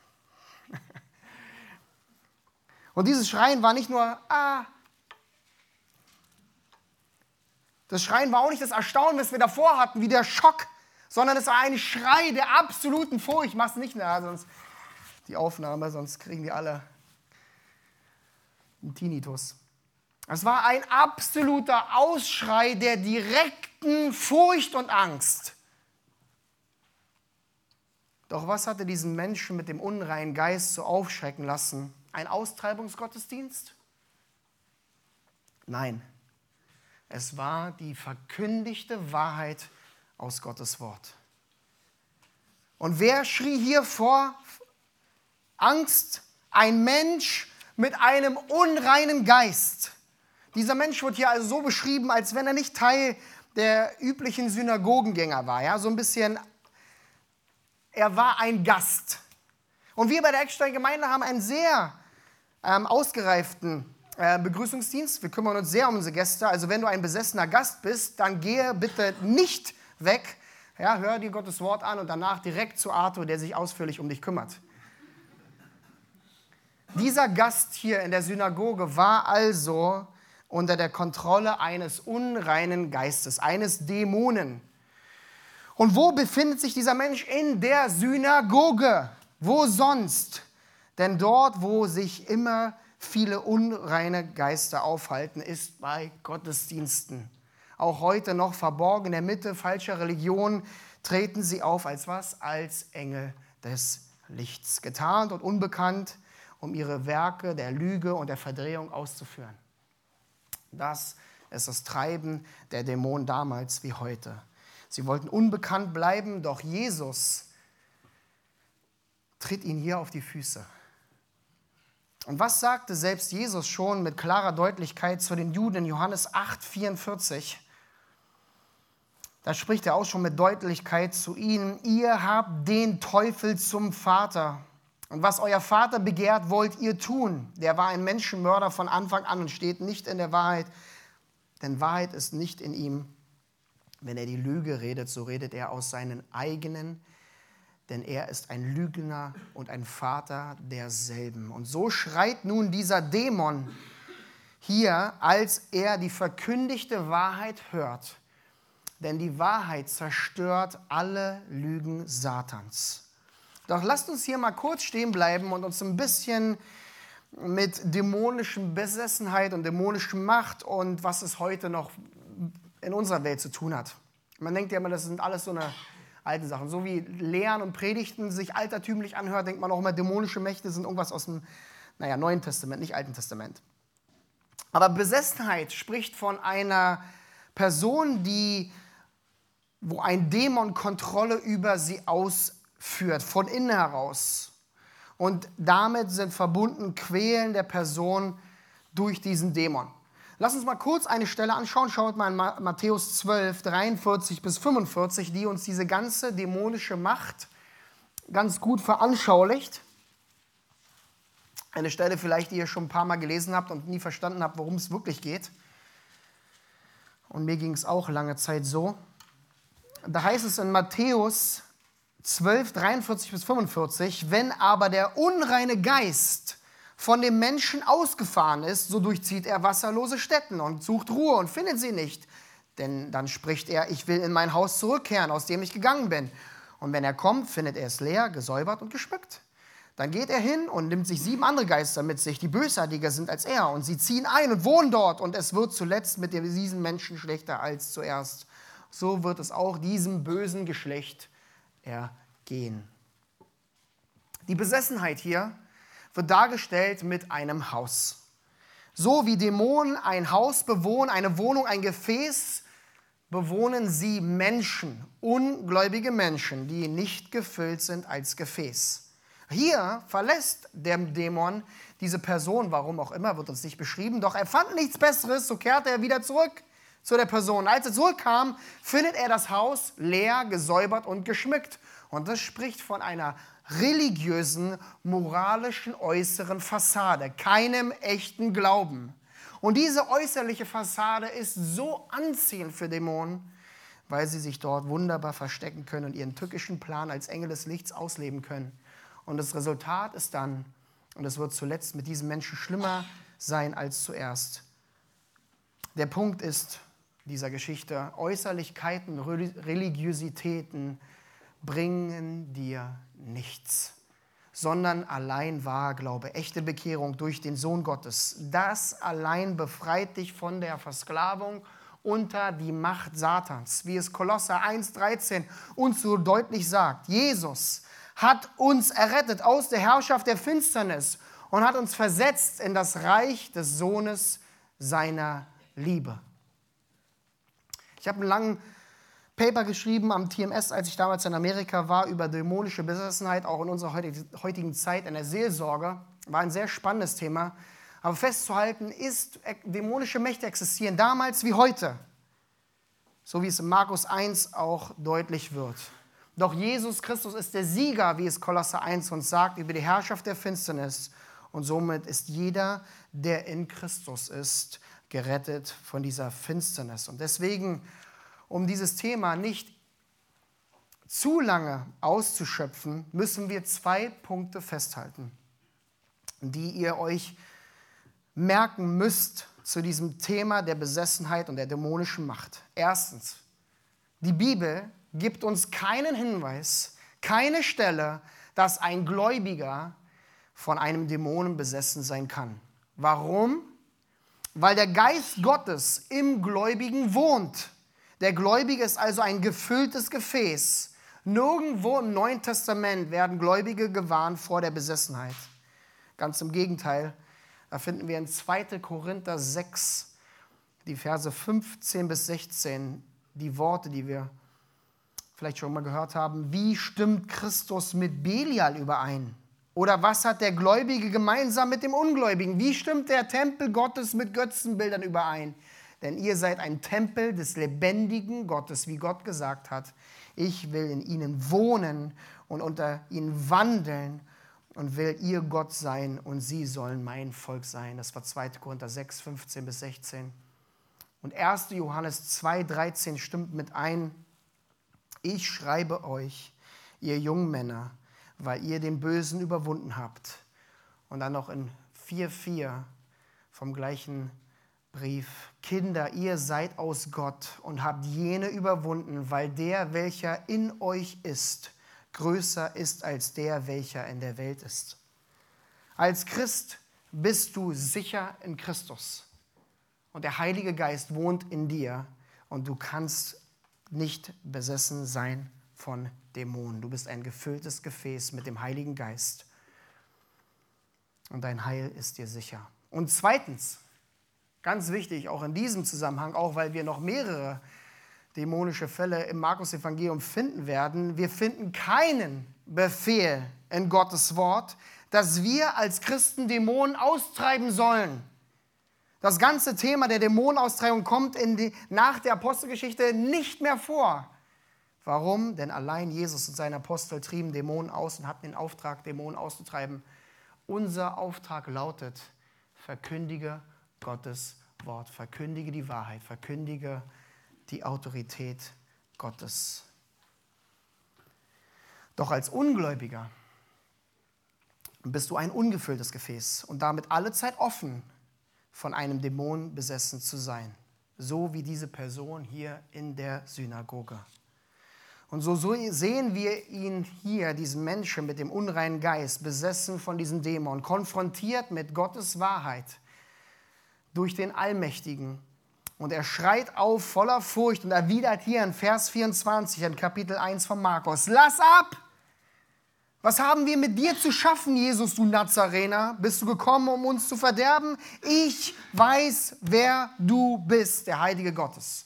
Und dieses Schreien war nicht nur, ah. Das Schreien war auch nicht das Erstaunen, was wir davor hatten, wie der Schock, sondern es war ein Schrei der absoluten Furcht. Ich mach's nicht mehr, sonst die Aufnahme, sonst kriegen die alle einen Tinnitus. Es war ein absoluter Ausschrei der direkten Furcht und Angst. Doch was hatte diesen Menschen mit dem unreinen Geist so aufschrecken lassen? Ein Austreibungsgottesdienst? Nein, es war die verkündigte Wahrheit aus Gottes Wort. Und wer schrie hier vor Angst? Ein Mensch mit einem unreinen Geist. Dieser Mensch wird hier also so beschrieben, als wenn er nicht Teil der üblichen Synagogengänger war. Ja? So ein bisschen, er war ein Gast. Und wir bei der Eckstein Gemeinde haben einen sehr ähm, ausgereiften äh, Begrüßungsdienst. Wir kümmern uns sehr um unsere Gäste. Also wenn du ein besessener Gast bist, dann gehe bitte nicht weg. Ja, hör dir Gottes Wort an und danach direkt zu Arthur, der sich ausführlich um dich kümmert. Dieser Gast hier in der Synagoge war also unter der Kontrolle eines unreinen Geistes, eines Dämonen. Und wo befindet sich dieser Mensch? In der Synagoge. Wo sonst? Denn dort, wo sich immer viele unreine Geister aufhalten, ist bei Gottesdiensten. Auch heute noch verborgen in der Mitte falscher Religion treten sie auf als was? Als Engel des Lichts. Getarnt und unbekannt, um ihre Werke der Lüge und der Verdrehung auszuführen. Das ist das Treiben der Dämonen damals wie heute. Sie wollten unbekannt bleiben, doch Jesus tritt ihnen hier auf die Füße. Und was sagte selbst Jesus schon mit klarer Deutlichkeit zu den Juden in Johannes acht, vierundvierzig? Da spricht er auch schon mit Deutlichkeit zu ihnen. Ihr habt den Teufel zum Vater. Und was euer Vater begehrt, wollt ihr tun. Der war ein Menschenmörder von Anfang an und steht nicht in der Wahrheit. Denn Wahrheit ist nicht in ihm. Wenn er die Lüge redet, so redet er aus seinen eigenen denn er ist ein Lügner und ein Vater derselben. Und so schreit nun dieser Dämon hier, als er die verkündigte Wahrheit hört. Denn die Wahrheit zerstört alle Lügen Satans. Doch lasst uns hier mal kurz stehen bleiben und uns ein bisschen mit dämonischen Besessenheit und dämonischer Macht und was es heute noch in unserer Welt zu tun hat. Man denkt ja immer, das sind alles so eine alte Sachen. So wie Lehren und Predigten sich altertümlich anhört, denkt man auch immer, dämonische Mächte sind irgendwas aus dem naja, Neuen Testament, nicht Alten Testament. Aber Besessenheit spricht von einer Person, die, wo ein Dämon Kontrolle über sie ausführt, von innen heraus. Und damit sind verbunden Quälen der Person durch diesen Dämon. Lass uns mal kurz eine Stelle anschauen. Schaut mal in Matthäus zwölf, dreiundvierzig bis fünfundvierzig, die uns diese ganze dämonische Macht ganz gut veranschaulicht. Eine Stelle vielleicht, die ihr schon ein paar Mal gelesen habt und nie verstanden habt, worum es wirklich geht. Und mir ging es auch lange Zeit so. Da heißt es in Matthäus zwölf, dreiundvierzig bis fünfundvierzig, wenn aber der unreine Geist von dem Menschen ausgefahren ist, so durchzieht er wasserlose Stätten und sucht Ruhe und findet sie nicht. Denn dann spricht er, ich will in mein Haus zurückkehren, aus dem ich gegangen bin. Und wenn er kommt, findet er es leer, gesäubert und geschmückt. Dann geht er hin und nimmt sich sieben andere Geister mit sich, die bösartiger sind als er. Und sie ziehen ein und wohnen dort. Und es wird zuletzt mit diesen Menschen schlechter als zuerst. So wird es auch diesem bösen Geschlecht ergehen. Die Besessenheit hier wird dargestellt mit einem Haus. So wie Dämonen ein Haus bewohnen, eine Wohnung, ein Gefäß, bewohnen sie Menschen, ungläubige Menschen, die nicht gefüllt sind als Gefäß. Hier verlässt der Dämon diese Person, warum auch immer, wird uns nicht beschrieben, doch er fand nichts Besseres, so kehrte er wieder zurück zu der Person. Als er zurückkam, findet er das Haus leer, gesäubert und geschmückt. Und das spricht von einer religiösen, moralischen, äußeren Fassade, keinem echten Glauben. Und diese äußerliche Fassade ist so anziehend für Dämonen, weil sie sich dort wunderbar verstecken können und ihren tückischen Plan als Engel des Lichts ausleben können. Und das Resultat ist dann, und es wird zuletzt mit diesen Menschen schlimmer sein als zuerst. Der Punkt ist dieser Geschichte, Äußerlichkeiten, Religiositäten bringen dir nichts, sondern allein wahrer Glaube, echte Bekehrung durch den Sohn Gottes. Das allein befreit dich von der Versklavung unter die Macht Satans, wie es Kolosser eins dreizehn uns so deutlich sagt. Jesus hat uns errettet aus der Herrschaft der Finsternis und hat uns versetzt in das Reich des Sohnes seiner Liebe. Ich habe einen langen Paper geschrieben am T M S, als ich damals in Amerika war, über dämonische Besessenheit, auch in unserer heutigen Zeit in der Seelsorge. War ein sehr spannendes Thema. Aber festzuhalten ist, dämonische Mächte existieren damals wie heute. So wie es in Markus eins auch deutlich wird. Doch Jesus Christus ist der Sieger, wie es Kolosser eins uns sagt, über die Herrschaft der Finsternis. Und somit ist jeder, der in Christus ist, gerettet von dieser Finsternis. Und deswegen, um dieses Thema nicht zu lange auszuschöpfen, müssen wir zwei Punkte festhalten, die ihr euch merken müsst zu diesem Thema der Besessenheit und der dämonischen Macht. Erstens, die Bibel gibt uns keinen Hinweis, keine Stelle, dass ein Gläubiger von einem Dämonen besessen sein kann. Warum? Weil der Geist Gottes im Gläubigen wohnt. Der Gläubige ist also ein gefülltes Gefäß. Nirgendwo im Neuen Testament werden Gläubige gewarnt vor der Besessenheit. Ganz im Gegenteil, da finden wir in zweiter Korinther sechs, die Verse fünfzehn bis sechzehn, die Worte, die wir vielleicht schon mal gehört haben. Wie stimmt Christus mit Belial überein? Oder was hat der Gläubige gemeinsam mit dem Ungläubigen? Wie stimmt der Tempel Gottes mit Götzenbildern überein? Denn ihr seid ein Tempel des lebendigen Gottes, wie Gott gesagt hat. Ich will in ihnen wohnen und unter ihnen wandeln und will ihr Gott sein und sie sollen mein Volk sein. Das war zweiter Korinther sechs, fünfzehn bis sechzehn. Und erster Johannes zwei, dreizehn stimmt mit ein. Ich schreibe euch ihr jungen Männer, weil ihr den Bösen überwunden habt. Und dann noch in vier vier vom gleichen Brief. Kinder, ihr seid aus Gott und habt jene überwunden, weil der, welcher in euch ist, größer ist als der, welcher in der Welt ist. Als Christ bist du sicher in Christus. Und der Heilige Geist wohnt in dir und du kannst nicht besessen sein von Dämonen. Du bist ein gefülltes Gefäß mit dem Heiligen Geist. Und dein Heil ist dir sicher. Und zweitens, ganz wichtig, auch in diesem Zusammenhang, auch weil wir noch mehrere dämonische Fälle im Markus-Evangelium finden werden, wir finden keinen Befehl in Gottes Wort, dass wir als Christen Dämonen austreiben sollen. Das ganze Thema der Dämonenaustreibung kommt in die, nach der Apostelgeschichte nicht mehr vor. Warum? Denn allein Jesus und seine Apostel trieben Dämonen aus und hatten den Auftrag, Dämonen auszutreiben. Unser Auftrag lautet, verkündige Gottes Wort, verkündige die Wahrheit, verkündige die Autorität Gottes. Doch als Ungläubiger bist du ein ungefülltes Gefäß und damit allezeit offen, von einem Dämon besessen zu sein. So wie diese Person hier in der Synagoge. Und so, so sehen wir ihn hier, diesen Menschen mit dem unreinen Geist, besessen von diesem Dämon, konfrontiert mit Gottes Wahrheit durch den Allmächtigen. Und er schreit auf voller Furcht und erwidert hier in Vers vierundzwanzig, in Kapitel eins von Markus: Lass ab! Was haben wir mit dir zu schaffen, Jesus, du Nazarener? Bist du gekommen, um uns zu verderben? Ich weiß, wer du bist, der Heilige Gottes.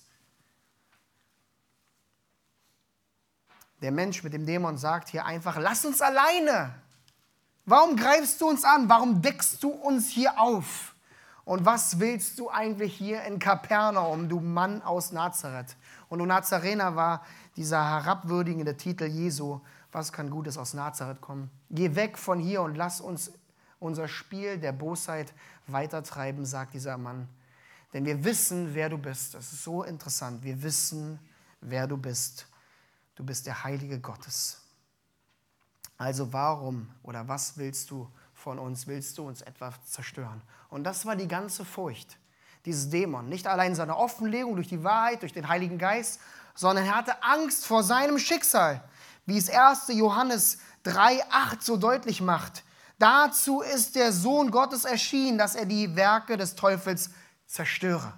Der Mensch mit dem Dämon sagt hier einfach: Lass uns alleine. Warum greifst du uns an? Warum deckst du uns hier auf? Und was willst du eigentlich hier in Kapernaum, du Mann aus Nazareth? Und du Nazarener war dieser herabwürdigende Titel Jesu. Was kann Gutes aus Nazareth kommen? Geh weg von hier und lass uns unser Spiel der Bosheit weitertreiben, sagt dieser Mann. Denn wir wissen, wer du bist. Das ist so interessant. Wir wissen, wer du bist. Du bist der Heilige Gottes. Also warum oder was willst du von uns? Willst du uns etwa zerstören? Und das war die ganze Furcht dieses Dämon. Nicht allein seine Offenlegung durch die Wahrheit, durch den Heiligen Geist, sondern er hatte Angst vor seinem Schicksal. Wie es erster Johannes drei acht so deutlich macht. Dazu ist der Sohn Gottes erschienen, dass er die Werke des Teufels zerstöre.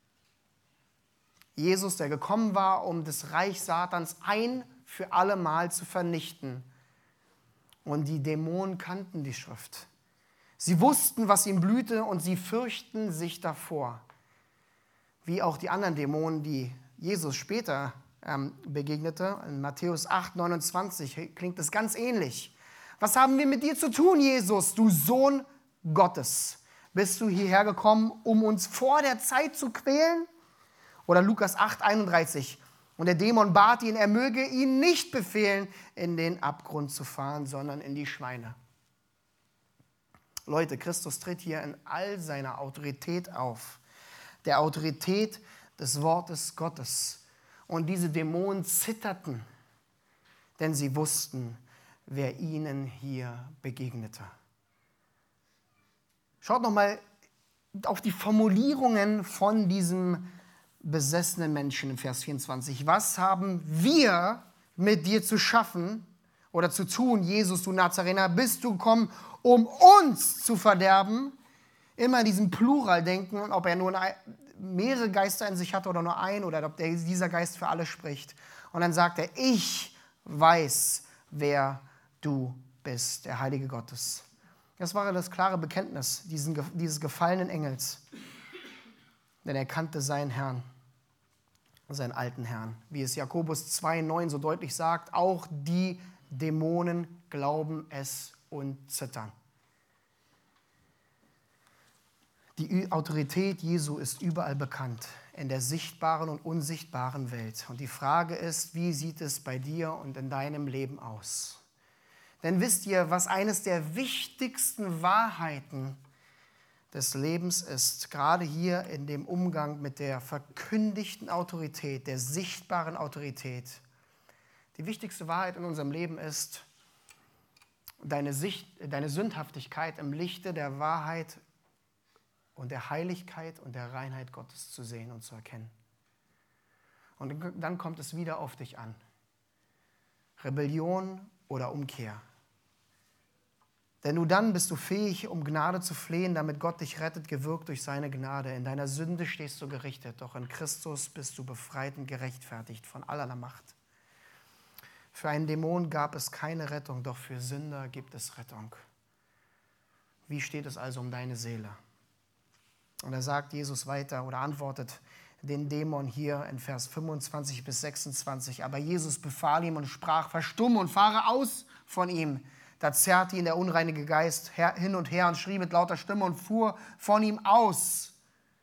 Jesus, der gekommen war, um das Reich Satans ein für alle Mal zu vernichten. Und die Dämonen kannten die Schrift. Sie wussten, was ihm blühte, und sie fürchten sich davor. Wie auch die anderen Dämonen, die Jesus später ähm, begegnete. In Matthäus acht neunundzwanzig klingt es ganz ähnlich. Was haben wir mit dir zu tun, Jesus, du Sohn Gottes? Bist du hierher gekommen, um uns vor der Zeit zu quälen? Oder Lukas acht einunddreißig. Und der Dämon bat ihn, er möge ihn nicht befehlen, in den Abgrund zu fahren, sondern in die Schweine. Leute, Christus tritt hier in all seiner Autorität auf. Der Autorität des Wortes Gottes. Und diese Dämonen zitterten, denn sie wussten, wer ihnen hier begegnete. Schaut nochmal auf die Formulierungen von diesem besessenen Menschen in Vers vierundzwanzig. Was haben wir mit dir zu schaffen oder zu tun, Jesus, du Nazarener? Bist du gekommen, um uns zu verderben? Immer in diesem Plural denken, ob er nur eine, mehrere Geister in sich hat oder nur ein, oder ob der, dieser Geist für alle spricht. Und dann sagt er: Ich weiß, wer du bist, der Heilige Gottes. Das war das klare Bekenntnis diesen, dieses gefallenen Engels. Denn er kannte seinen Herrn, seinen alten Herrn. Wie es Jakobus zwei neun so deutlich sagt: Auch die Dämonen glauben es und zittern. Die Autorität Jesu ist überall bekannt, in der sichtbaren und unsichtbaren Welt. Und die Frage ist, wie sieht es bei dir und in deinem Leben aus? Denn wisst ihr, was eines der wichtigsten Wahrheiten des Lebens ist, gerade hier in dem Umgang mit der verkündigten Autorität, der sichtbaren Autorität? Die wichtigste Wahrheit in unserem Leben ist, deine, Sicht, deine Sündhaftigkeit im Lichte der Wahrheit und der Heiligkeit und der Reinheit Gottes zu sehen und zu erkennen. Und dann kommt es wieder auf dich an. Rebellion oder Umkehr. Denn nur dann bist du fähig, um Gnade zu flehen, damit Gott dich rettet, gewirkt durch seine Gnade. In deiner Sünde stehst du gerichtet, doch in Christus bist du befreit und gerechtfertigt von aller Macht. Für einen Dämon gab es keine Rettung, doch für Sünder gibt es Rettung. Wie steht es also um deine Seele? Und da sagt Jesus weiter oder antwortet den Dämon hier in Vers fünfundzwanzig bis sechsundzwanzig. Aber Jesus befahl ihm und sprach, verstumm und fahre aus von ihm. Da zerrte ihn der unreinige Geist hin und her und schrie mit lauter Stimme und fuhr von ihm aus.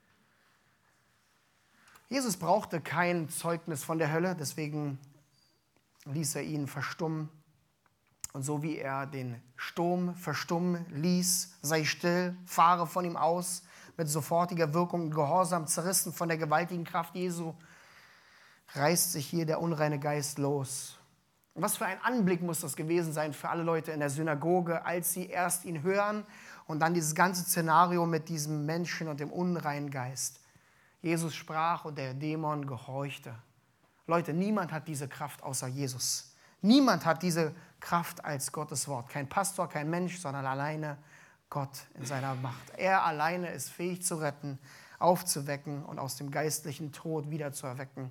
Jesus brauchte kein Zeugnis von der Hölle, deswegen ließ er ihn verstummen. Und so wie er den Sturm verstummen ließ, sei still, fahre von ihm aus, mit sofortiger Wirkung und Gehorsam zerrissen von der gewaltigen Kraft Jesu, reißt sich hier der unreine Geist los. Und was für ein Anblick muss das gewesen sein für alle Leute in der Synagoge, als sie erst ihn hören und dann dieses ganze Szenario mit diesem Menschen und dem unreinen Geist. Jesus sprach und der Dämon gehorchte. Leute, niemand hat diese Kraft außer Jesus. Niemand hat diese Kraft als Gottes Wort. Kein Pastor, kein Mensch, sondern alleine Gott in seiner Macht. Er alleine ist fähig zu retten, aufzuwecken und aus dem geistlichen Tod wieder zu erwecken.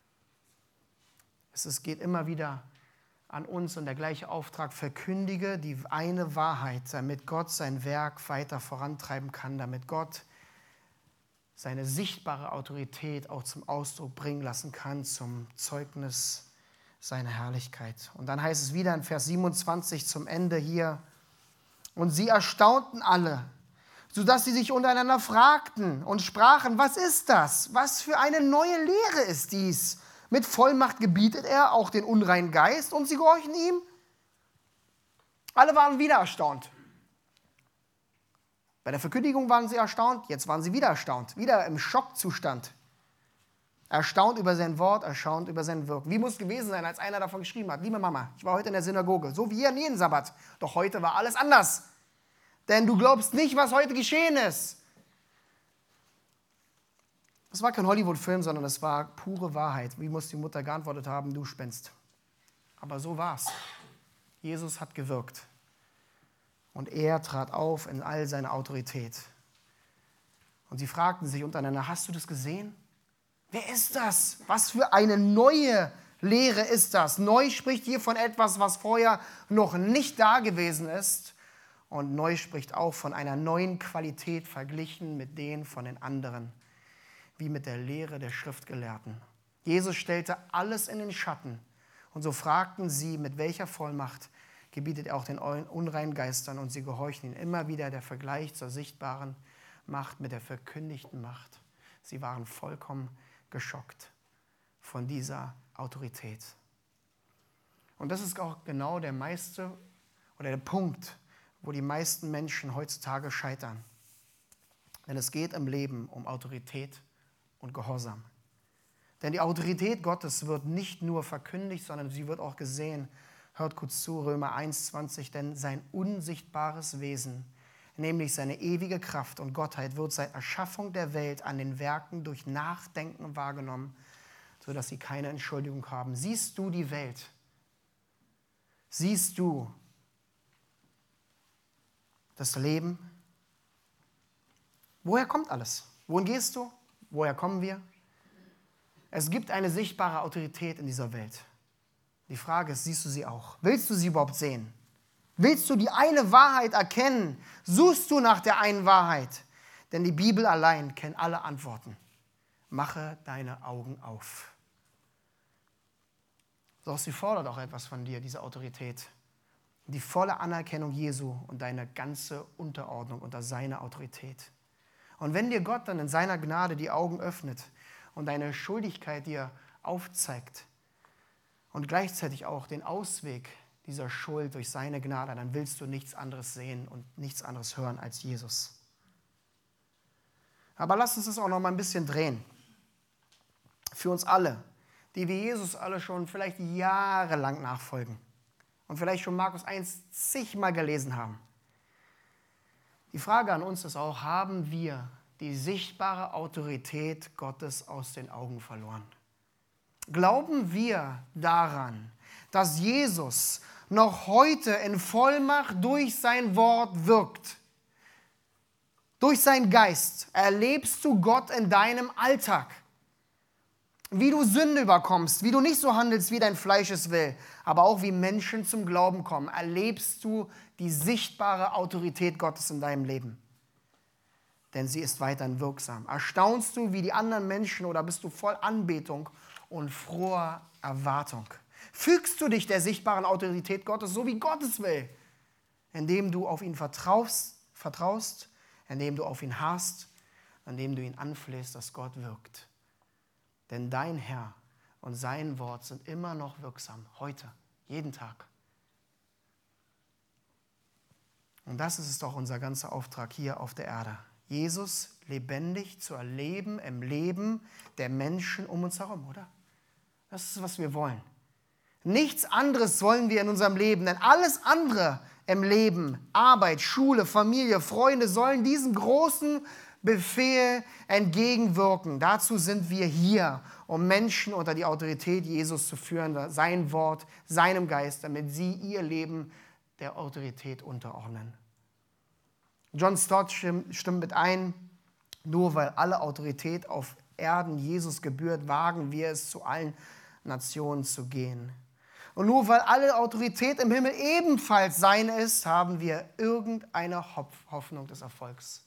Es geht immer wieder an uns und der gleiche Auftrag, verkündige die eine Wahrheit, damit Gott sein Werk weiter vorantreiben kann, damit Gott seine sichtbare Autorität auch zum Ausdruck bringen lassen kann, zum Zeugnis seiner Herrlichkeit. Und dann heißt es wieder in Vers siebenundzwanzig zum Ende hier, und sie erstaunten alle, sodass sie sich untereinander fragten und sprachen, was ist das? Was für eine neue Lehre ist dies? Mit Vollmacht gebietet er auch den unreinen Geist und sie gehorchen ihm. Alle waren wieder erstaunt. Bei der Verkündigung waren sie erstaunt, jetzt waren sie wieder erstaunt, wieder im Schockzustand. Erstaunt über sein Wort, erstaunt über sein Wirken. Wie muss es gewesen sein, als einer davon geschrieben hat, liebe Mama, ich war heute in der Synagoge, so wie hier an jedem Sabbat, doch heute war alles anders. Denn du glaubst nicht, was heute geschehen ist. Das war kein Hollywood-Film, sondern das war pure Wahrheit. Wie muss die Mutter geantwortet haben, du spinnst. Aber so war's. Jesus hat gewirkt. Und er trat auf in all seiner Autorität. Und sie fragten sich untereinander, hast du das gesehen? Wer ist das? Was für eine neue Lehre ist das? Neu spricht hier von etwas, was vorher noch nicht da gewesen ist. Und neu spricht auch von einer neuen Qualität verglichen mit denen von den anderen, wie mit der Lehre der Schriftgelehrten. Jesus stellte alles in den Schatten. Und so fragten sie, mit welcher Vollmacht gebietet er auch den unreinen Geistern, und sie gehorchten ihm. Immer wieder der Vergleich zur sichtbaren Macht mit der verkündigten Macht. Sie waren vollkommen geschockt von dieser Autorität. Und das ist auch genau der meiste oder der Punkt, wo die meisten Menschen heutzutage scheitern. Denn es geht im Leben um Autorität und Gehorsam. Denn die Autorität Gottes wird nicht nur verkündigt, sondern sie wird auch gesehen. Hört kurz zu, Römer eins zwanzig, denn sein unsichtbares Wesen, nämlich seine ewige Kraft und Gottheit, wird seit Erschaffung der Welt an den Werken durch Nachdenken wahrgenommen, sodass sie keine Entschuldigung haben. Siehst du die Welt? Siehst du das Leben? Woher kommt alles? Wohin gehst du? Woher kommen wir? Es gibt eine sichtbare Autorität in dieser Welt. Die Frage ist, siehst du sie auch? Willst du sie überhaupt sehen? Willst du die eine Wahrheit erkennen? Suchst du nach der einen Wahrheit? Denn die Bibel allein kennt alle Antworten. Mache deine Augen auf. Doch sie fordert auch etwas von dir, diese Autorität. Die volle Anerkennung Jesu und deine ganze Unterordnung unter seiner Autorität. Und wenn dir Gott dann in seiner Gnade die Augen öffnet und deine Schuldigkeit dir aufzeigt und gleichzeitig auch den Ausweg dieser Schuld durch seine Gnade, dann willst du nichts anderes sehen und nichts anderes hören als Jesus. Aber lass uns das auch noch mal ein bisschen drehen. Für uns alle. die wir Jesus alle schon vielleicht jahrelang nachfolgen und vielleicht schon Markus eins zigmal gelesen haben. Die Frage an uns ist auch, haben wir die sichtbare Autorität Gottes aus den Augen verloren? Glauben wir daran, dass Jesus noch heute in Vollmacht durch sein Wort wirkt? Durch seinen Geist erlebst du Gott in deinem Alltag. Wie du Sünde überkommst, wie du nicht so handelst, wie dein Fleisch es will, aber auch wie Menschen zum Glauben kommen, erlebst du die sichtbare Autorität Gottes in deinem Leben. Denn sie ist weiterhin wirksam. Erstaunst du wie die anderen Menschen oder bist du voll Anbetung und froher Erwartung? Fügst du dich der sichtbaren Autorität Gottes, so wie Gott es will, indem du auf ihn vertraust, vertraust, indem du auf ihn harrst, indem du ihn anflehst, dass Gott wirkt. Denn dein Herr und sein Wort sind immer noch wirksam, heute, jeden Tag. Und das ist es doch unser ganzer Auftrag hier auf der Erde. Jesus lebendig zu erleben im Leben der Menschen um uns herum, oder? Das ist, was wir wollen. Nichts anderes wollen wir in unserem Leben, denn alles andere im Leben, Arbeit, Schule, Familie, Freunde, sollen diesem großen Befehl entgegenwirken. Dazu sind wir hier, um Menschen unter die Autorität Jesus zu führen, sein Wort, seinem Geist, damit sie ihr Leben der Autorität unterordnen. John Stott stimmt, stimmt mit ein, nur weil alle Autorität auf Erden Jesus gebührt, wagen wir es, zu allen Nationen zu gehen. Und nur weil alle Autorität im Himmel ebenfalls seine ist, haben wir irgendeine Hoffnung des Erfolgs.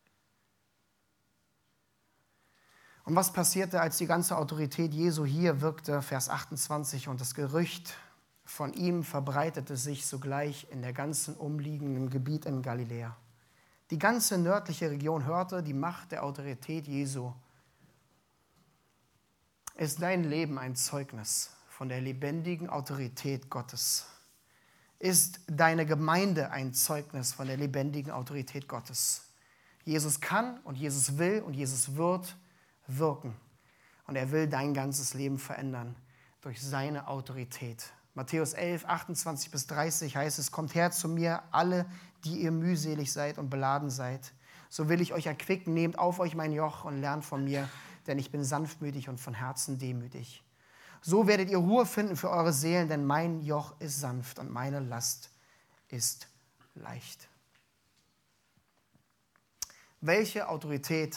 Und was passierte, als die ganze Autorität Jesu hier wirkte? Vers achtundzwanzig. Und das Gerücht von ihm verbreitete sich sogleich in der ganzen umliegenden Gebiet in Galiläa. Die ganze nördliche Region hörte die Macht der Autorität Jesu. Ist dein Leben ein Zeugnis von der lebendigen Autorität Gottes? Ist deine Gemeinde ein Zeugnis von der lebendigen Autorität Gottes? Jesus kann und Jesus will und Jesus wird wirken. Und er will dein ganzes Leben verändern durch seine Autorität. Matthäus elf, achtundzwanzig bis dreißig heißt es, kommt her zu mir, alle, die ihr mühselig seid und beladen seid. So will ich euch erquicken, nehmt auf euch mein Joch und lernt von mir, denn ich bin sanftmütig und von Herzen demütig. So werdet ihr Ruhe finden für eure Seelen, denn mein Joch ist sanft und meine Last ist leicht. Welche Autorität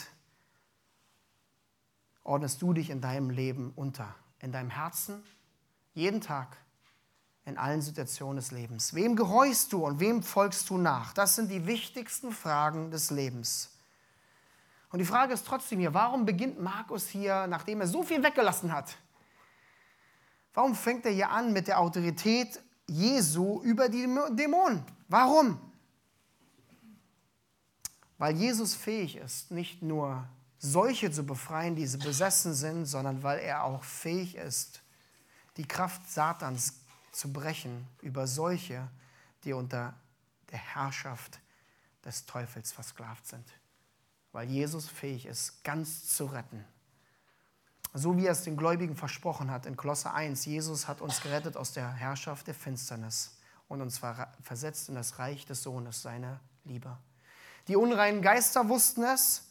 ordnest du dich in deinem Leben unter? In deinem Herzen? Jeden Tag? In allen Situationen des Lebens. Wem gehorchst du und wem folgst du nach? Das sind die wichtigsten Fragen des Lebens. Und die Frage ist trotzdem hier, warum beginnt Markus hier, nachdem er so viel weggelassen hat? Warum fängt er hier an mit der Autorität Jesu über die Dämonen? Warum? Weil Jesus fähig ist, nicht nur solche zu befreien, die besessen sind, sondern weil er auch fähig ist, die Kraft Satans zu brechen über solche, die unter der Herrschaft des Teufels versklavt sind. Weil Jesus fähig ist, ganz zu retten. So wie er es den Gläubigen versprochen hat in Kolosser eins. Jesus hat uns gerettet aus der Herrschaft der Finsternis und uns versetzt in das Reich des Sohnes seiner Liebe. Die unreinen Geister wussten es,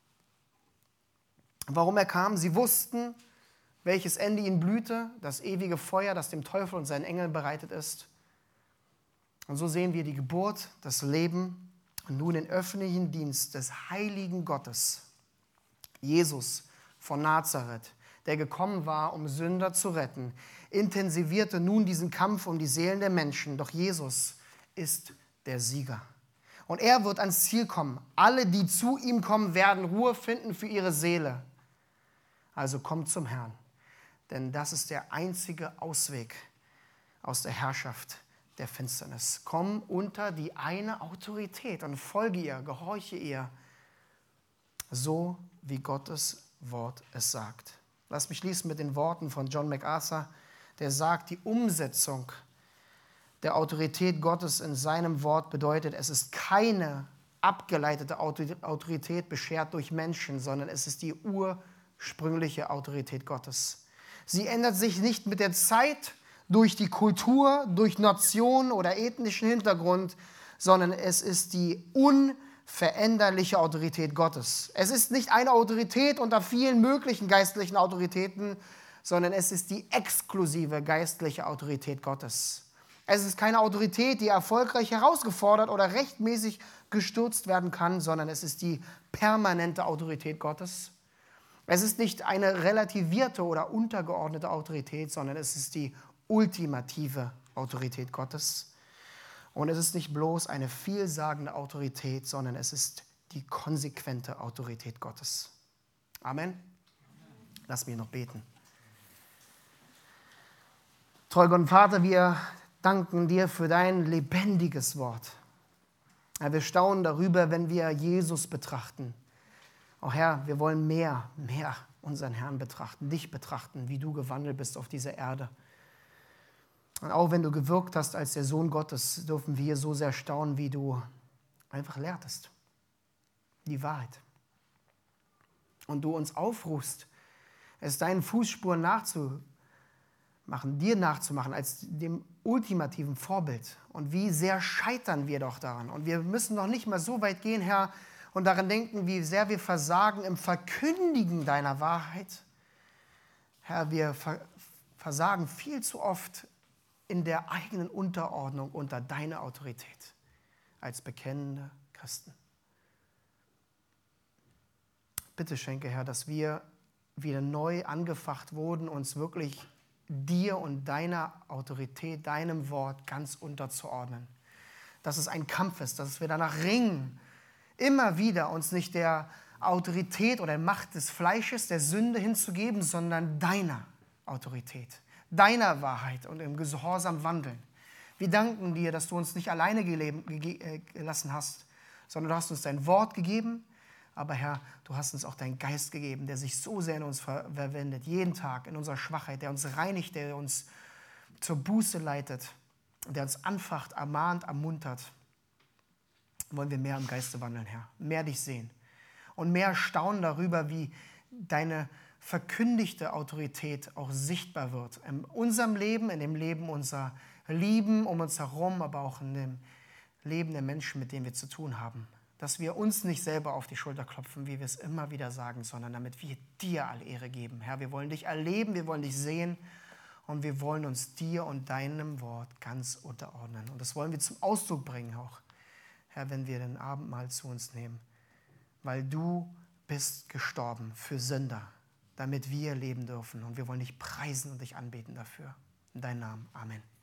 warum er kam. Sie wussten, welches Ende ihnen blühte, das ewige Feuer, das dem Teufel und seinen Engeln bereitet ist. Und so sehen wir die Geburt, das Leben und nun den öffentlichen Dienst des heiligen Gottes, Jesus von Nazareth, der gekommen war, um Sünder zu retten, intensivierte nun diesen Kampf um die Seelen der Menschen. Doch Jesus ist der Sieger. Und er wird ans Ziel kommen. Alle, die zu ihm kommen, werden Ruhe finden für ihre Seele. Also kommt zum Herrn. Denn das ist der einzige Ausweg aus der Herrschaft der Finsternis. Komm unter die eine Autorität und folge ihr, gehorche ihr, so wie Gottes Wort es sagt. Lass mich schließen mit den Worten von John MacArthur, der sagt, die Umsetzung der Autorität Gottes in seinem Wort bedeutet, es ist keine abgeleitete Autorität beschert durch Menschen, sondern es ist die ursprüngliche Autorität Gottes. Sie ändert sich nicht mit der Zeit, durch die Kultur, durch Nation oder ethnischen Hintergrund, sondern es ist die unveränderliche Autorität Gottes. Es ist nicht eine Autorität unter vielen möglichen geistlichen Autoritäten, sondern es ist die exklusive geistliche Autorität Gottes. Es ist keine Autorität, die erfolgreich herausgefordert oder rechtmäßig gestürzt werden kann, sondern es ist die permanente Autorität Gottes. Es ist nicht eine relativierte oder untergeordnete Autorität, sondern es ist die ultimative Autorität Gottes. Und es ist nicht bloß eine vielsagende Autorität, sondern es ist die konsequente Autorität Gottes. Amen. Lass mich noch beten. Treuer Gott und Vater, wir danken dir für dein lebendiges Wort. Herr, wir staunen darüber, wenn wir Jesus betrachten. Oh Herr, wir wollen mehr, mehr unseren Herrn betrachten, dich betrachten, wie du gewandelt bist auf dieser Erde. Und auch wenn du gewirkt hast als der Sohn Gottes, dürfen wir so sehr staunen, wie du einfach lehrtest. Die Wahrheit. Und du uns aufrufst, es deinen Fußspuren nachzumachen, dir nachzumachen, als dem ultimativen Vorbild. Und wie sehr scheitern wir doch daran. Und wir müssen noch nicht mal so weit gehen, Herr, und daran denken, wie sehr wir versagen im Verkündigen deiner Wahrheit. Herr, wir versagen viel zu oft in der eigenen Unterordnung unter deine Autorität als bekennende Christen. Bitte schenke, Herr, dass wir wieder neu angefacht wurden, uns wirklich dir und deiner Autorität, deinem Wort ganz unterzuordnen. Dass es ein Kampf ist, dass wir danach ringen, immer wieder uns nicht der Autorität oder Macht des Fleisches, der Sünde hinzugeben, sondern deiner Autorität, deiner Wahrheit und im Gehorsam wandeln. Wir danken dir, dass du uns nicht alleine gelassen hast, sondern du hast uns dein Wort gegeben, aber Herr, du hast uns auch deinen Geist gegeben, der sich so sehr in uns verwendet, jeden Tag in unserer Schwachheit, der uns reinigt, der uns zur Buße leitet, der uns anfacht, ermahnt, ermuntert. Wollen wir mehr im Geiste wandeln, Herr, mehr dich sehen und mehr staunen darüber, wie deine verkündigte Autorität auch sichtbar wird. In unserem Leben, in dem Leben unserer Lieben um uns herum, aber auch in dem Leben der Menschen, mit denen wir zu tun haben. Dass wir uns nicht selber auf die Schulter klopfen, wie wir es immer wieder sagen, sondern damit wir dir alle Ehre geben. Herr, wir wollen dich erleben, wir wollen dich sehen und wir wollen uns dir und deinem Wort ganz unterordnen. Und das wollen wir zum Ausdruck bringen auch, Herr, wenn wir den Abendmahl zu uns nehmen. Weil du bist gestorben für Sünder, damit wir leben dürfen. Und wir wollen dich preisen und dich anbeten dafür. In deinem Namen. Amen.